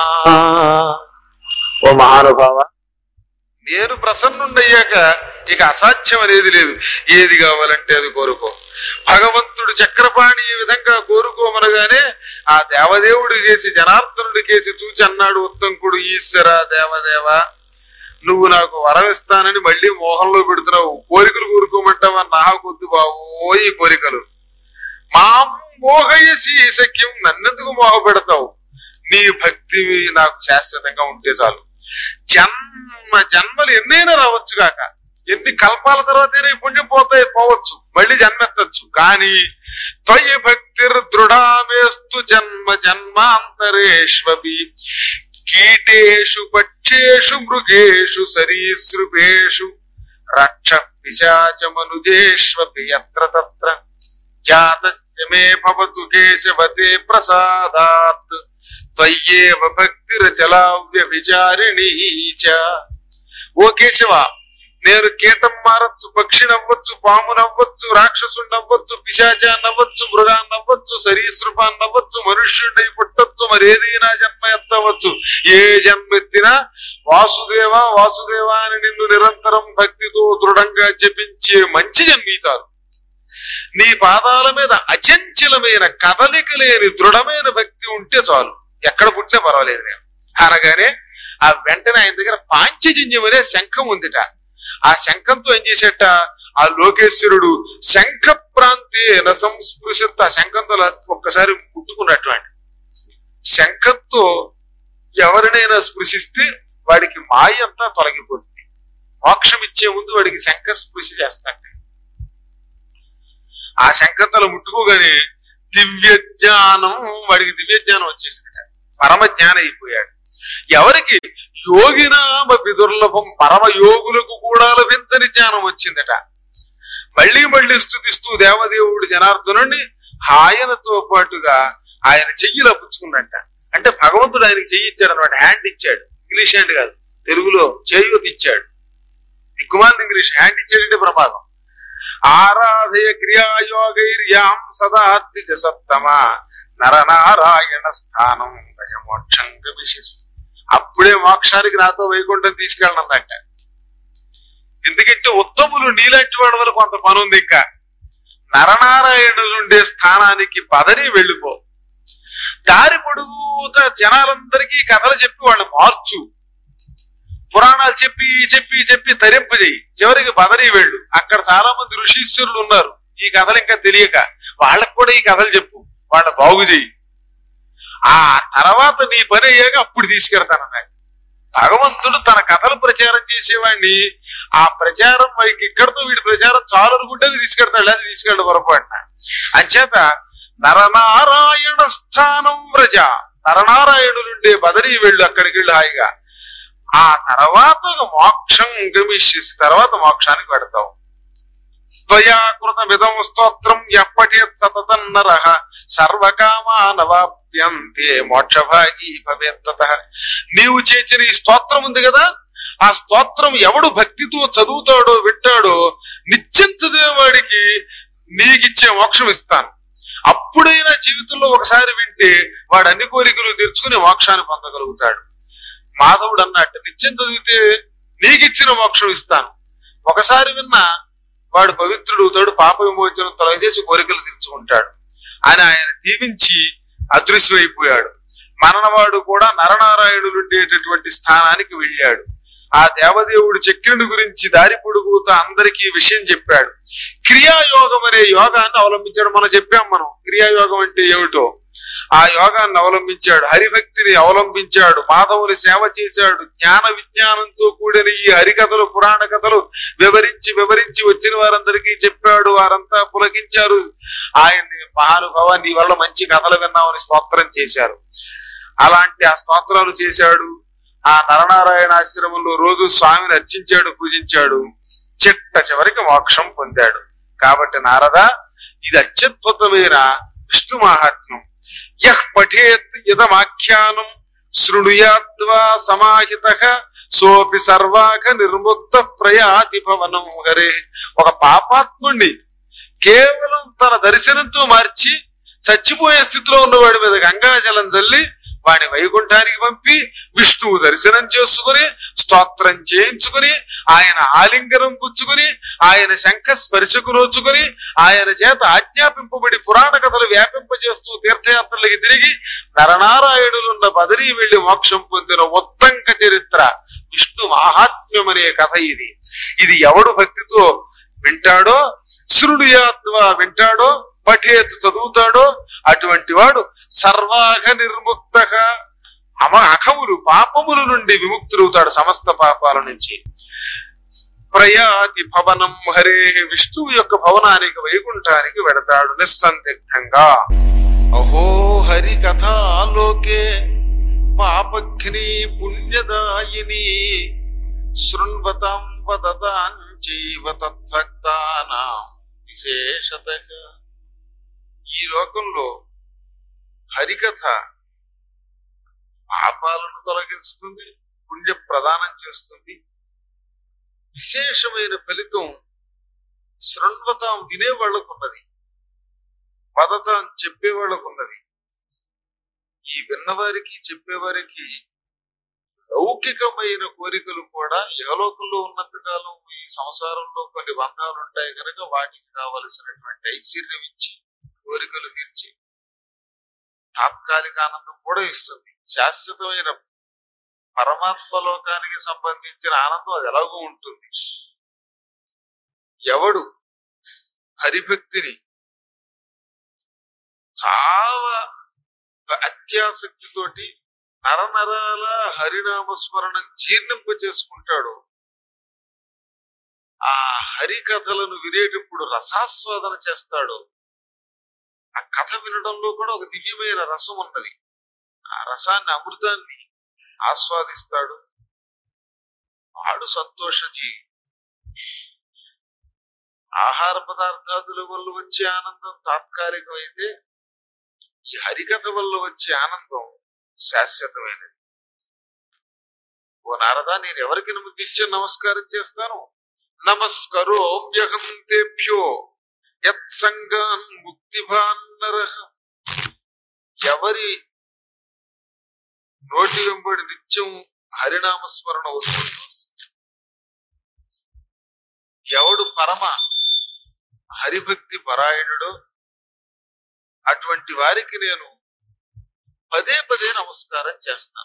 ఓ మహానుభావ, నేను ప్రసన్నుండయ్యాక ఇక అసాధ్యం అనేది లేదు. ఏది కావాలంటే అది కోరుకో. భగవంతుడు చక్రపాణి ఈ విధంగా కోరుకోమనగానే ఆ దేవదేవుడు చేసి జనార్దనుడి కేసి చూచి అన్నాడు ఉత్తంకుడు, ఈశ్వర దేవదేవ, నువ్వు నాకు వరం ఇస్తానని మళ్ళీ మోహంలో పెడుతున్నావు. కోరికలు కోరుకోమంటావా? తీర్చావని నాకొద్దు బావో ఈ కోరికలు. మా మోహయసి సఖ్యం, నన్నెందుకు మోహ పెడతావు? నీ భక్తి నాకు శాశ్వతంగా ఉంటే చాలు. జన్మలు ఎన్నైనా రావచ్చు కాక, ఎన్ని కల్పాల తర్వాత ఈ పుణ్యం పోవచ్చు, మళ్ళీ జన్మెత్తచ్చు. కానీ త్వయి భక్తిర్ దృఢామేస్తు జన్మ జన్మాంతరేష్వపి కీటేషు పక్షేషు మృగేషు సరీసృపేషు రక్ష పిశాచమనుజేష్వపి యత్ర తత్ర జాతస్య మే భవతు కేశవతే ప్రసాదాత్ త్వయ్యేవ భక్తిరచలావ్య విచారిణీ చ. ఓ కేశవ, నేను కీటం మారచ్చు, పక్షి నవ్వచ్చు, పాము నవ్వచ్చు, రాక్షసుని నవ్వచ్చు, పిశాచాన్ని నవ్వచ్చు, మృగాన్ని నవ్వచ్చు, సరీసృపాన్ని నవ్వచ్చు, మనుష్యుడై పుట్టచ్చు, మరేదైనా జన్మ ఎత్తవచ్చు. ఏ జన్మ ఎత్తినా వాసుదేవ వాసుదేవ అని నిన్ను నిరంతరం భక్తితో దృఢంగా జపించే మంచి జన్మీతారు. నీ పాదాల మీద అచంచలమైన కదలిక లేని దృఢమైన భక్తి ఉంటే చాలు, ఎక్కడ పుట్టినా పర్వాలేదు నేను అనగానే ఆ వెంటనే ఆయన దగ్గర పాంచజన్యం అనే శంఖం ఉందిట. ఆ శంఖంతో ఏం చేసేట, ఆ లోకేశ్వరుడు శంఖ ప్రాంతేన సంస్పృశత, ఆ శంఖంతో ఒక్కసారి ముట్టుకున్నటువంటి శంఖంతో ఎవరినైనా స్పృశిస్తే వాడికి మాయ అంతా తొలగిపోతుంది. మోక్షం ఇచ్చే ముందు వాడికి శంఖ స్పృశ చేస్తాడు. ఆ శంఖంతో ముట్టుకోగానే దివ్య జ్ఞానం, వాడికి దివ్య జ్ఞానం వచ్చేసిందట, పరమ జ్ఞానం అయిపోయాడు. ఎవరికి యోగినామపి దుర్లభం, పరమ యోగులకు కూడా లభించని జ్ఞానం వచ్చిందట. మళ్ళీ మళ్ళీ స్తుతిస్తూ దేవదేవుడు జనార్దనుడిని ఆయనతో పాటుగా ఆయన చెయ్యిలా పుచ్చుకున్నట్ట. అంటే భగవంతుడు ఆయనకి చెయ్యి ఇచ్చాడు అనమాట, హ్యాండ్ ఇచ్చాడు. ఇంగ్లీష్ హ్యాండ్ కాదు, తెలుగులో చేయూతి ఇచ్చాడు. దిక్కుమాలిన ఇంగ్లీష్ హ్యాండ్ ఇచ్చాడంటే ప్రమాదం. ఆరాధయ క్రియాయోగైర్యాం సదాత్తిజ సత్తమ నరనారాయణ స్థానం మోక్షం గమిష్యసి. అప్పుడే మోక్షానికి నాతో వైకుంఠం తీసుకెళ్ళనన్నట్ట. ఎందుకంటే ఉత్తములు నీలాంటి వాడి వల్ల కొంత పని ఉంది. ఇంకా నరనారాయణులు ఉండే స్థానానికి పదరి వెళ్ళిపో. దారి పొడుగుత జనాలందరికీ కథలు చెప్పి వాళ్ళని మార్చు, పురాణాలు చెప్పి చెప్పి చెప్పి తరింపజేయి. చివరికి బదరీ వెళ్ళు. అక్కడ చాలా మంది ఋషీశ్వరులు ఉన్నారు, ఈ కథలు ఇంకా తెలియక, వాళ్ళకు కూడా ఈ కథలు చెప్పు, వాళ్ళ బాగు చేయి. ఆ తర్వాత నీ పని అయ్యాక అప్పుడు తీసుకెడతానన్నాడు. భగవంతుడు తన కథలు ప్రచారం చేసేవాడిని ఆ ప్రచారం వాడికి ఇక్కడతో వీడి ప్రచారం చాలు అనుకుంటే తీసుకెడతాడు, అది తీసుకెళ్ళి పొరపాటున. అంచేత నరనారాయణ స్థానం వ్రజ, నరనారాయణులుండే బదరీ వెళ్ళు, అక్కడికి వెళ్ళు హాయిగా. ఆ తర్వాత మోక్షం గమిష్యసి, తర్వాత మోక్షానికి పెడతావు. త్వయాకృతమిదం స్తోత్రం ఎప్పటేత్ సతతం నరః సర్వకామానవాప్యంతే మోక్షభాగి భవేత్తతః. నీవు చేసిన ఈ స్తోత్రం ఉంది కదా, ఆ స్తోత్రం ఎవడు భక్తితో చదువుతాడో వింటాడో నిత్యం చదివేవాడికి నీకిచ్చే మోక్షం ఇస్తాను. అప్పుడైనా జీవితంలో ఒకసారి వింటే వాడు అన్ని కోరికలు తీర్చుకుని మోక్షాన్ని పొందగలుగుతాడు. మాధవుడు అన్నట్టు నిత్యం చదివితే నీకిచ్చిన మోక్షం ఇస్తాను. ఒకసారి విన్నా వాడు పవిత్రుడు అవుతాడు, పాప విమోచనం తొలగజేసి కోరికలు తీర్చుకుంటాడు అని ఆయన దీవించి అదృశ్యమైపోయాడు. మననవాడు కూడా నరనారాయణులు ఉండేటటువంటి స్థానానికి వెళ్ళాడు. ఆ దేవదేవుడు చక్రుని గురించి దారి పొడుగుతా అందరికీ విషయం చెప్పాడు. క్రియాయోగం అనే యోగాన్ని అవలంబించాడు. మనం చెప్పాం, మనం క్రియాయోగం అంటే ఏమిటో. ఆ యోగాన్ని అవలంబించాడు, హరిభక్తిని అవలంబించాడు, మాధవుని సేవ చేశాడు. జ్ఞాన విజ్ఞానంతో కూడిన ఈ హరికథలు పురాణ కథలు వివరించి వివరించి వచ్చిన వారందరికీ చెప్పాడు. వారంతా పులకించారు. ఆయన్ని మహానుభావ నీ వల్ల మంచి కథలు విన్నామని స్తోత్రం చేశారు. అలాంటి ఆ స్తోత్రాలు చేశాడు. ఆ నరనారాయణ ఆశ్రమంలో రోజు స్వామిని అర్చించాడు, పూజించాడు. చిట్ట చివరికి మోక్షం పొందాడు. కాబట్టి నారద, ఇది అత్యద్భుతమైన విష్ణు మహాత్మ్యం. యః పఠేత్ ఇదమాఖ్యానం శృణుయాద్వా సమాహితః సోపి సర్వాఘ నిర్ముక్త ప్రయాతి భవనం హరే. ఒక పాపాత్ముణ్ణి కేవలం తన దర్శనంతో మార్చి చచ్చిపోయే స్థితిలో ఉన్నవాడి మీద గంగాజలం చల్లి వాడి వైకుంఠానికి పంపి విష్ణువు దర్శనం చేసుకుని స్తోత్రం చేయించుకుని ఆయన ఆలింగనం పుచ్చుకుని ఆయన శంఖ స్పర్శకు నోచుకుని ఆయన చేత ఆజ్ఞాపింపబడి పురాణ కథలు వ్యాపింపజేస్తూ తీర్థయాత్రలకి తిరిగి నరనారాయణులున్న బదరీ వెళ్లి మోక్షం పొందిన ఉత్తంక చరిత్ర విష్ణు మహాత్మ్యం అనే కథ ఇది. ఇది ఎవడు భక్తితో వింటాడో శృణుయాత్వా వింటాడో, పఠేత్ చదువుతాడో అటువంటి వాడు సర్వాఘ నిర్ముక్త, అఖములు పాపముల నుండి విముక్తుడవుతాడు, సమస్త పాపాల నుంచి. ప్రయాతి భవనం హరే, విష్ణువు యొక్క భవనానికి వైకుంఠానికి వెడతాడు నిస్సందిగ్ధంగా. అహో హరి కథాలోకే పాపఘ్ని పుణ్యదాయిని శృణ్వతాం వదతాంచైవ తద్భక్తానాం విశేషతః. ఈ లోకంలో హరికథ పాపాలను తొలగిస్తుంది, పుణ్య ప్రదానం చేస్తుంది. విశేషమైన ఫలితం శృణ్వతాం వినేవాళ్లకున్నది, వదతాం చెప్పేవాళ్లకున్నది. ఈ విన్నవారికి చెప్పేవారికి లౌకికమైన కోరికలు కూడా ఇహలోకంలో ఉన్నంత కాలం ఈ సంసారంలో కొన్ని బంధాలు ఉంటాయి కనుక వాటికి కావలసినటువంటి ఐశ్వర్యం ఇచ్చి కోరికలు తీర్చి తాత్కాలిక ఆనందం కూడా ఇస్తుంది. శాశ్వతమైన పరమాత్మ లోకానికి సంబంధించిన ఆనందం అది ఎలాగో ఉంటుంది. ఎవడు హరిభక్తిని చాలా అత్యాసక్తితోటి నరనరాల హరినామస్మరణం జీర్ణింప చేసుకుంటాడు, ఆ హరికథలను వినేటప్పుడు రసాస్వాదన చేస్తాడు. ఆ కథ వినడంలో కూడా ఒక దివ్యమైన రసం ఉన్నది. ఆ రసాన్ని, అమృతాన్ని ఆస్వాదిస్తాడు. వాడు సంతోషజీ. ఆహార పదార్థాదుల వల్ల వచ్చే ఆనందం తాత్కాలికం అయితే, ఈ హరికథ వల్ల వచ్చే ఆనందం శాశ్వతమైనది. ఓ నారదా, నేను ఎవరికి నిమిత్తించి నమస్కారం చేస్తాను? నమస్కరోమ్యహం తేభ్యో యత్సంగాన్ ముక్తిభాన్నరః. ఎవరి నోటి వెంబడి నిత్యం హరినామస్మరణ వస్తుందో, ఎవడు పరమ హరిభక్తి పరాయణుడో అటువంటి వారికి నేను పదే పదే నమస్కారం చేస్తాను.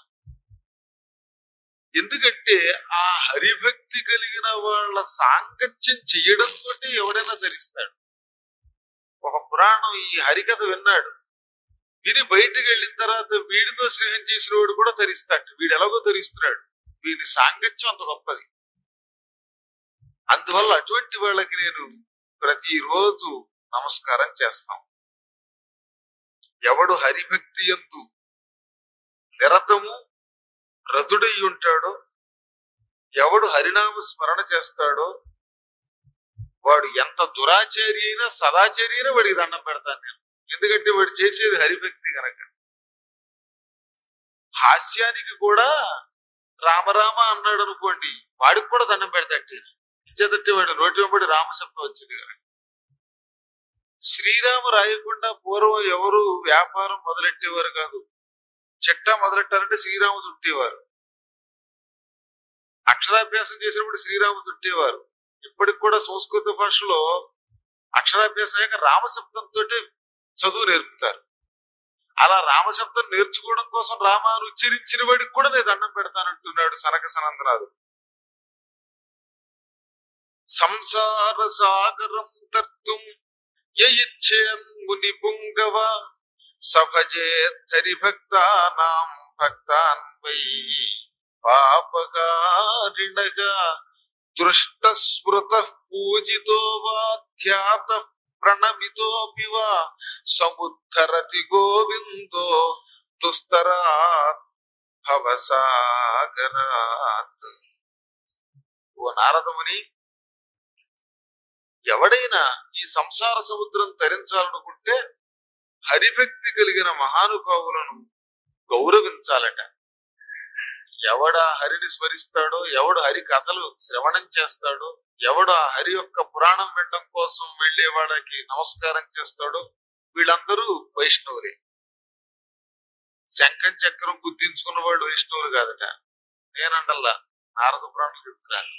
ఎందుకంటే ఆ హరిభక్తి కలిగిన వాళ్ళ సాంగత్యం చెయ్యడంతో ఎవడైనా ధరిస్తాడు. ఒక పురాణం ఈ హరికథ విన్నాడు, విని బయటకు వెళ్ళిన తర్వాత వీడితో స్నేహం చేసిన వాడు కూడా ధరిస్తాడు. వీడు ఎలాగో ధరిస్తున్నాడు, వీడి సాంగత్యం అంత గొప్పది. అందువల్ల అటువంటి వాళ్ళకి నేను ప్రతిరోజు నమస్కారం చేస్తాం. ఎవడు హరిభక్తి యందు నిరతము రతుడై ఉంటాడో, ఎవడు హరినామ స్మరణ చేస్తాడో, వాడు ఎంత దురాచారి అయినా సదాచారి అయినా వాడికి దండం పెడతాను నేను. ఎందుకంటే వాడు చేసేది హరిభక్తి కనుక. హాస్యానికి కూడా రామరామ అన్నాడు అనుకోండి, వాడికి కూడా దండం పెడతాడు. ఇచ్చేదంటే వాడు నోటి వెంబడి రామశబ్దం వచ్చింది కనుక. శ్రీరామ రాయకుండా పూర్వం ఎవరు వ్యాపారం మొదలెట్టేవారు కాదు. చిట్టా మొదలెట్టారంటే శ్రీరామ చుట్టేవారు. అక్షరాభ్యాసం చేసినప్పుడు శ్రీరామ చుట్టేవారు. ఇప్పటికి కూడా సంస్కృత భాషలో అక్షరాభ్యాసం అయ్యాక రామశబ్దంతో చదువు నేర్పుతారు. అలా రామశబ్దం నేర్చుకోవడం కోసం రామాను ఉచ్చరించిన వాడికి కూడా నేను దండం పెడతానంటున్నాడు సనక సనందనాథుడు. సంసార సాగరం తర్తుం యయిచ్ఛేన్ ముని పుంగవ సభజేత్ హరిభక్తానాం భక్తాన్ వై పాపకారిణగా దృష్ట స్మృత పూజితో వా ధ్యాత ప్రణమితోపి వా సముద్ధరతి గోవిందో దుస్తరాత్ భవసాగరాత్. ఓ నారదముని, ఎవడైనా ఈ సంసార సముద్రం తరించాలనుకుంటే హరిభక్తి కలిగిన మహానుభావులను గౌరవించాలట. ఎవడు ఆ హరిని స్మరిస్తాడో, ఎవడు హరి కథలు శ్రవణం చేస్తాడో, ఎవడు ఆ హరి యొక్క పురాణం వినడం కోసం వెళ్లేవాడికి నమస్కారం చేస్తాడో, వీళ్ళందరూ వైష్ణవులే. శంఖం చక్రం గుర్తించుకున్న వాళ్ళు వైష్ణవులు కాదట. నేనండల్లా నారద పురాణం చెప్తున్నాను.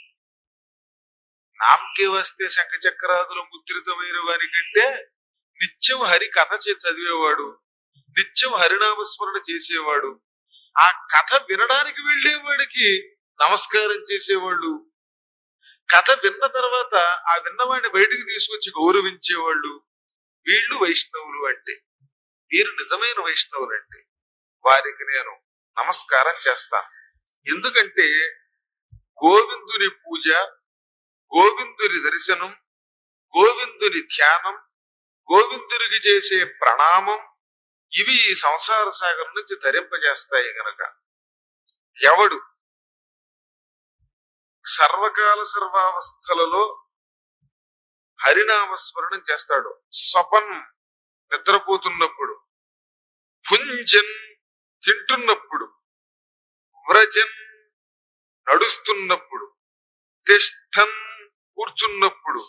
నామకే వస్తే శంఖ చక్రాదులు ముద్రితమైన వారి కంటే నిత్యం హరి కథ చదివేవాడు, నిత్యం హరినామస్మరణ చేసేవాడు, ఆ కథ వినడానికి వెళ్ళేవాడికి నమస్కారం చేసేవాళ్ళు కథ విన్న తర్వాత ఆ విన్నవాడిని బయటికి తీసుకొచ్చి గౌరవించేవాళ్ళు వీళ్ళు వైష్ణవులు అంటే, వీరు నిజమైన వైష్ణవులు అంటే వారికి నేను నమస్కారం చేస్తాను. ఎందుకంటే గోవిందుని పూజ, గోవిందుని దర్శనం, గోవిందుని ధ్యానం, గోవిందునికి చేసే ప్రణామం ఇవి ఈ సంసార సాగరం నుంచి ధరింపజేస్తాయి గనక ఎవడు సర్వకాల సర్వావస్థలలో హరినామస్మరణం చేస్తాడు, స్వపన్ నిద్రపోతున్నప్పుడు, భుంజన్ తింటున్నప్పుడు, వ్రజన్ నడుస్తున్నప్పుడు, తిష్టన్ కూర్చున్నప్పుడు,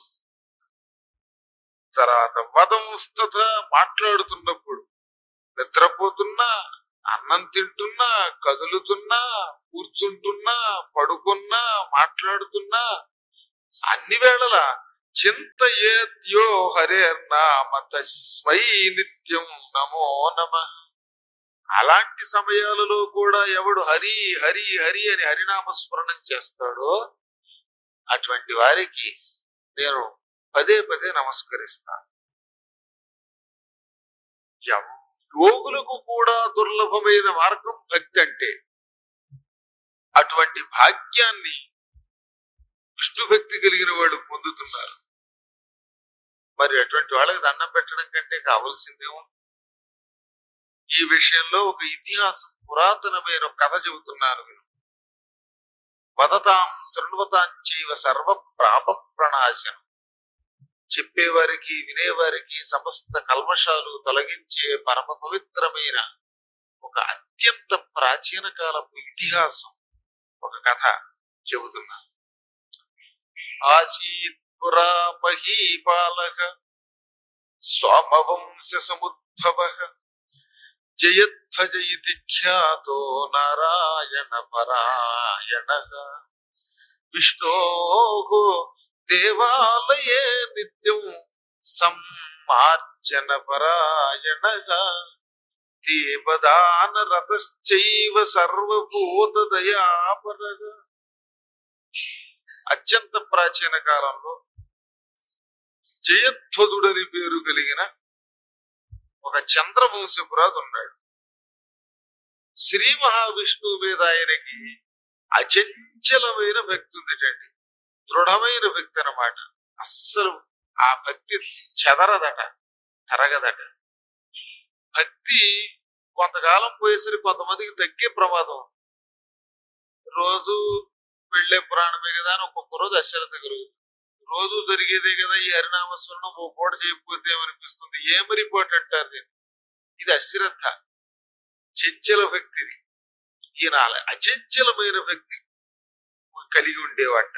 తర్వాత వదంస్తత మాట్లాడుతున్నప్పుడు, నిద్రపోతున్నా, అన్నం తింటున్నా, కదులుతున్నా, కూర్చుంటున్నా, పడుకున్నా, మాట్లాడుతున్నా, అన్ని వేళల చింతయేత్యో హరేర్నామ తస్మై నిత్యం నమో నమః. అలాంటి సమయాలలో కూడా ఎవడు హరి హరి హరి అని హరినామస్మరణం చేస్తాడో అటువంటి వారికి నేను పదే పదే నమస్కరిస్తాను. యోగులకు కూడా దుర్లభమైన మార్గం భక్తి అంటే. అటువంటి భాగ్యాన్ని విష్ణు భక్తి కలిగిన వాడు పొందుతున్నారు. మరి అటువంటి వాళ్ళకి దండం పెట్టడం కంటే కావలసిందేమో. ఈ విషయంలో ఒక ఇతిహాసం, పురాతనమైన కథ చెబుతున్నారు మీరు. వదతాం శృణ్వతాం చైవ సర్వ పాప ప్రణాశనం. చెప్పేవారికి వినేవారికి సమస్త కల్మషాలు తొలగించే పరమ పవిత్రమైన ఒక అత్యంత ప్రాచీన కాలపు ఇతిహాసం, ఒక కథ చెబుతున్నా. ఆసీత్ పురా మహీపాలః సోమవంశ సముద్భవః జయధ్వజయితి ఖ్యాతో నారాయణ పరాయణః విష్ణోః దేవాలయే నిత్యం సమ్మార్జన పరాయణః దేవదాన రతశ్చైవ సర్వభూత దయాపరః. అత్యంత ప్రాచీన కాలంలో జయధ్వజుడని పేరు కలిగిన ఒక చంద్రవంశపురాజు ఉన్నాడు. శ్రీ మహావిష్ణువు మీద ఆయనకి అచంచలమైన భక్తి ఉందిటండి. దృఢమైన భక్తి అన్నమాట. అస్సలు ఆ భక్తి చెదరదట, తరగదట. భక్తి కొంతకాలం పోయేసరికి కొంతమందికి తగ్గే ప్రమాదం. రోజు వెళ్లే పురాణమే కదా అని ఒక్కొక్క రోజు అశ్రద్ధ కలుగుతుంది. రోజు జరిగేదే కదా ఈ హరినామస్మరణం, ఓ పూట చేయకపోతే ఏమనిపిస్తుంది. ఏమరి పూట అంటారు దీన్ని. ఇది అశ్రద్ధ, చంచల భక్తిది. ఈయన అచంచలమైన భక్తి కలిగి ఉండేవాట.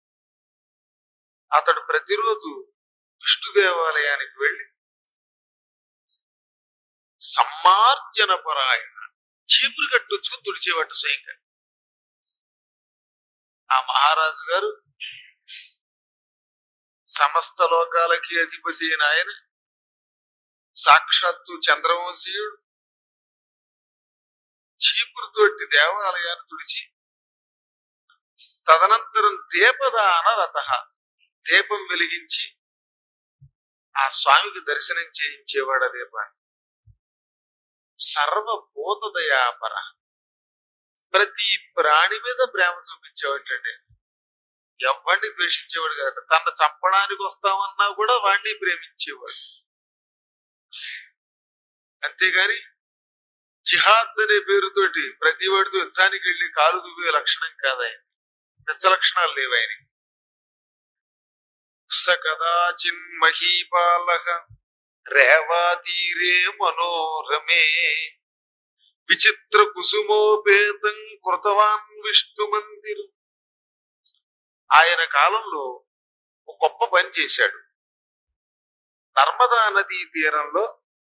అతడు ప్రతిరోజు విష్ణు దేవాలయానికి వెళ్ళి సమ్మార్జన పరాయణ చీపురు కట్టొచ్చుకుని తుడిచేవాట స్వయంగా. ఆ మహారాజు గారు సమస్త లోకాలకి అధిపతి అయిన ఆయన, సాక్షాత్తు చంద్రవంశీయుడు, చీపురుతోటి దేవాలయాన్ని తుడిచి తదనంతరం దీపదాన రథ, దీపం వెలిగించి ఆ స్వామికి దర్శనం చేయించేవాడు. ఆ దీపాన్ని సర్వభూత దయాపర, ప్రతి ప్రాణి మీద ప్రేమ చూపించేవాడండి. ఎవరిని ద్వేషించేవాడు కాదు. తన చంపడానికి వస్తామన్నా కూడా వాడిని ప్రేమించేవాడు. అంతేగాని జిహాద్ అనే పేరుతోటి ప్రతి వాడితో యుద్ధానికి వెళ్లి కాలు దువ్వే లక్షణం కాదు ఆయన. నిజ లక్షణాలు లేవు ఆయన. స కదాచిన్ మహీపాలః రేవాతీరే మనోరమే విచిత్ర కుసుమోపేతం కృతవాన్ విష్ణు మందిరం. ఆయన కాలంలో ఒక గొప్ప పని చేశాడు. నర్మదా నదీ తీరంలో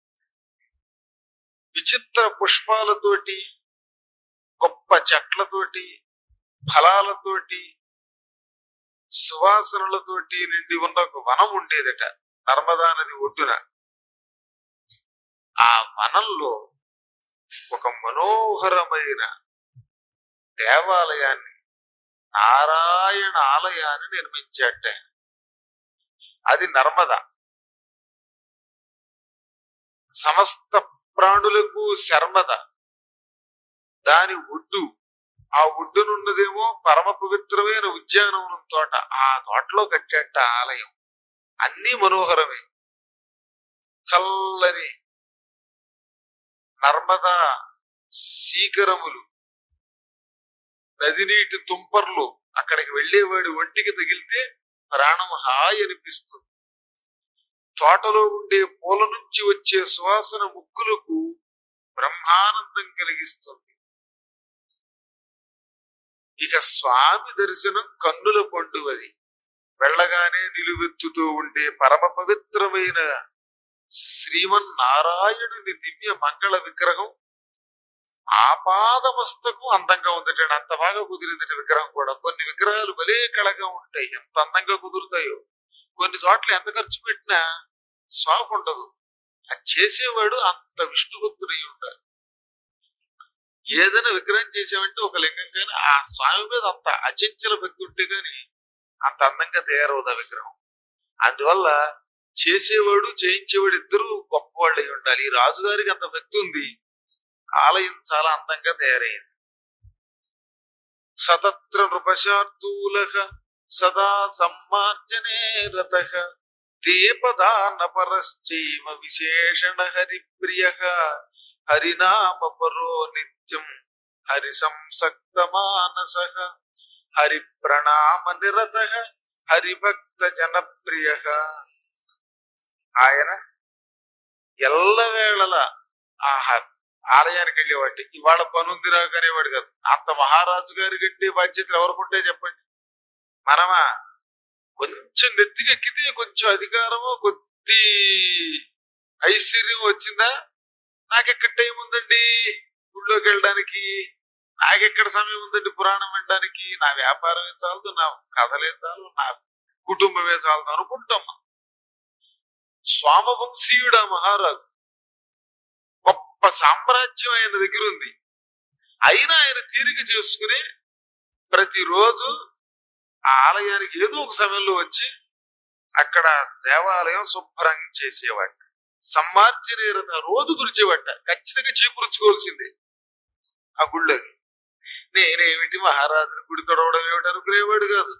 విచిత్ర పుష్పాలతోటి, గొప్ప చెట్లతోటి, ఫలాలతోటి, సువాసనలతోటి నిండి ఉన్న ఒక వనం ఉండేదట నర్మదా నది ఒడ్డున. ఆ వనంలో ఒక మనోహరమైన దేవాలయాన్ని నారాయణ ఆలయాన్ని నిర్మించాట. అది నర్మద. సమస్త ప్రాణులకు శర్మద. దాని ఒడ్డు, ఆ ఒడ్డునున్నదేమో పరమ పవిత్రమైన ఉద్యానవనం తోట. ఆ తోటలో కట్టాట ఆలయం. అన్ని మనోహరమే. చల్లని నర్మదా శీకరములు, నది నీటి తుంపర్లు అక్కడికి వెళ్లేవాడి ఒంటికి తగిలితే ప్రాణం హాయి అనిపిస్తుంది. తోటలో ఉండే పూల నుంచి వచ్చే సువాసన ముక్కులకు బ్రహ్మానందం కలిగిస్తుంది. ఇక స్వామి దర్శనం కన్నుల పండువది. వెళ్ళగానే నిలువెత్తుతూ ఉండే పరమ పవిత్రమైన శ్రీమన్నారాయణుని దివ్య మంగళ విగ్రహం ఆపాదమస్తకం అందంగా ఉందట. అంత బాగా కుదిరిందట విగ్రహం కూడా. కొన్ని విగ్రహాలు భలే కళగా ఉంటాయి, ఎంత అందంగా కుదురుతాయో. కొన్ని చోట్ల ఎంత ఖర్చు పెట్టినా స్వామి ఉండదు. అది చేసేవాడు అంత విష్ణుభక్తుడై ఉండాలి. ఏదైనా విగ్రహం చేసామంటే ఒక లింగం కానీ ఆ స్వామి మీద అంత అచంచల భక్తి ఉంటే గాని అంత అందంగా తయారవుదు ఆ విగ్రహం. అందువల్ల చేసేవాడు చేయించేవాడు ఇద్దరు గొప్పవాళ్ళు అయి ఉండాలి. ఈ రాజుగారికి అంత భక్తి ఉంది, ఆలయం చాలా అందంగా తయారైంది. సతత్ర నృపశార్దూలః సదా సమ్మార్జనే రతః దీపదాన పరశ్చైవ విశేషణ హరిప్రియః హరినామ పరో నిత్యం హరి సంసక్త మానసః హరి ప్రణామ నిరతః హరిభక్త జనప్రియః. ఆయన ఎల్లవేళల ఆలయానికి వెళ్ళేవాటి. ఇవాళ పనుందిరా కనేవాడు కాదు. అంత మహారాజు గారి కంటే బాధ్యతలు ఎవరుకుంటే చెప్పండి. మనమా కొంచెం నెత్తికెక్కితే కొంచెం అధికారము కొద్ది ఐశ్వర్యం వచ్చిందా, నాకెక్కడ టైం ఉందండి ఊళ్ళోకి వెళ్ళడానికి, నాకెక్కడ సమయం ఉందండి పురాణం వినడానికి, నా వ్యాపారమే చాలదు, నా కథలే చాలు, నా కుటుంబమే చాలదు అనుకుంటాం. స్వామవంశీయుడు ఆ మహారాజు. గొప్ప సామ్రాజ్యం ఆయన దగ్గర ఉంది. అయినా ఆయన తీరిక చేసుకుని ప్రతిరోజు ఆ ఆలయానికి ఏదో ఒక సమయంలో వచ్చి అక్కడ దేవాలయం శుభ్రం చేసేవాట. సమ్మార్జనేరత రోజు తుడిచేవాట. ఖచ్చితంగా చీపురుచుకోవాల్సిందే ఆ గుళ్ళకి. నేనేమిటి మహారాజుని గుడి తొడవడం ఏమిటి అనుకునేవాడు కాదు.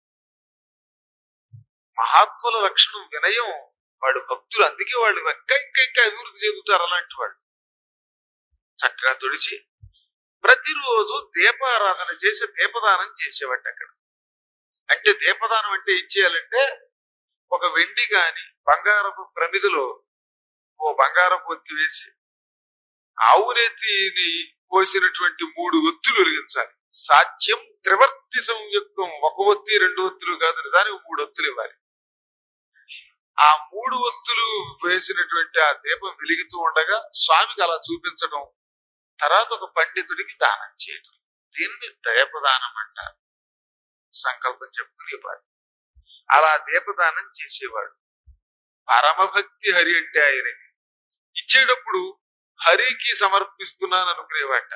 మహాత్ముల లక్షణం వినయం. వాడు భక్తులు, అందుకే వాళ్ళు ఇంకా అభివృద్ధి చెందుతారు. అలాంటి వాళ్ళు చక్కగా తుడిచి ప్రతిరోజు దీపారాధన చేసి దీపదానం చేసేవాడు అక్కడ. అంటే దీపదానం అంటే ఏం చేయాలంటే ఒక వెండి గాని బంగారపు ప్రమిదిలో ఓ బంగారపు ఒత్తి వేసి ఆవునేతిని పోసినటువంటి 3 ఒత్తులు వెలిగించాలి. సాధ్యం త్రివర్తి సంయుక్తం. ఒక ఒత్తి 2 ఒత్తులు కాదు, దానికి 3 ఒత్తులు ఇవ్వాలి. ఆ 3 ఒత్తులు వేసినటువంటి ఆ దీపం వెలుగుతూ ఉండగా స్వామికి అలా చూపించడం, తర్వాత ఒక పండితుడికి దానం చేయడం. దీన్ని దీపదానం అంటారు. సంకల్పం చెప్పుకునేవాడు. అలా దీపదానం చేసేవాడు. పరమభక్తి హరి అంటే ఆయనకి. ఇచ్చేటప్పుడు హరికి సమర్పిస్తున్నాను అనుకునేవాట.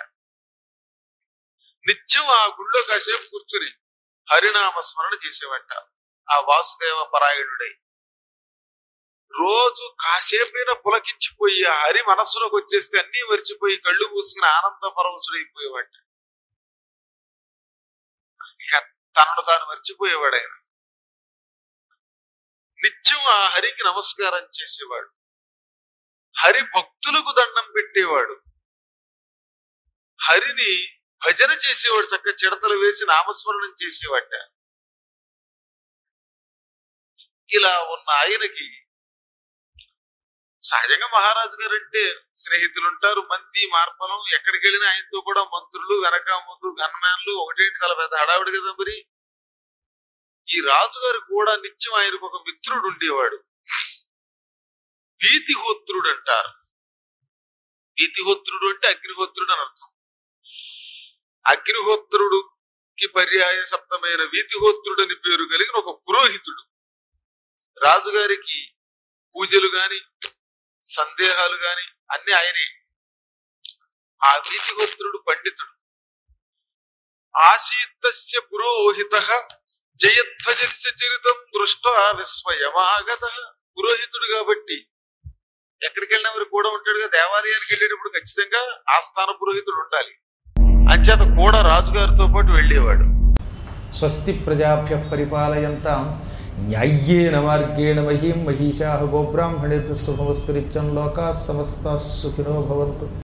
నిత్యం ఆ గుళ్ళో కాసేపు కూర్చుని హరినామ స్మరణ చేసేవాట. ఆ వాసుదేవ పరాయణుడై రోజు కాసేపైనా పులకించిపోయి ఆ హరి మనస్సులోకి వచ్చేస్తే అన్ని మర్చిపోయి కళ్ళు మూసుకుని ఆనంద పరవశుడైపోయేవాట. ఇక తనను తాను మర్చిపోయేవాడు ఆయన. నిత్యం ఆ హరికి నమస్కారం చేసేవాడు. హరి భక్తులకు దండం పెట్టేవాడు. హరిని భజన చేసేవాడు. చక్క చిడతలు వేసి నామస్మరణం చేసేవాట. ఇలా ఉన్న ఆయనకి సహజంగా మహారాజు గారు అంటే స్నేహితులు ఉంటారు, మంది మార్పలం. ఎక్కడికి వెళ్ళినా ఆయనతో కూడా మంత్రులు, వెనక ముందు గన్మ్యాన్లు, ఒకటేంటి చాలా పెద్ద హడావుడి కదా. మరి ఈ రాజుగారు కూడా నిత్యం ఆయనకు ఒక మిత్రుడు ఉండేవాడు. వీతిహోత్రుడు అంటారు. వీతిహోత్రుడు అంటే అగ్నిహోత్రుడు అని అర్థం. అగ్నిహోత్రుడుకి పర్యాయ సప్తమైన వీతిహోత్రుడు అని పేరు కలిగిన ఒక పురోహితుడు. రాజుగారికి పూజలు గాని సందేహాలు గాని అన్ని ఆయనే. ఆ వీతిహోత్రుడు పండితుడు. ఆసీత్తస్య పురోహితః జయధ్వజస్య చరితం దృష్ట్వా విస్మయమాగతః. పురోహితుడు కాబట్టి ఎక్కడికి వెళ్ళినా మరి కూడా ఉంటాడుగా. దేవాలయానికి వెళ్ళేటప్పుడు ఖచ్చితంగా ఆస్థాన పురోహితుడు ఉండాలి. అంచేత కూడా రాజుగారితో పాటు వెళ్ళేవాడు. స్వస్తి ప్రజాభ్య పరిపాలయంతాం న్యాయ్యేన మార్గేణ మహీం మహిషాః గోబ్రాహ్మణేభ్యः శుభమస్తు నిత్యం లోకాః సమస్తాః సుఖినో భవంతు.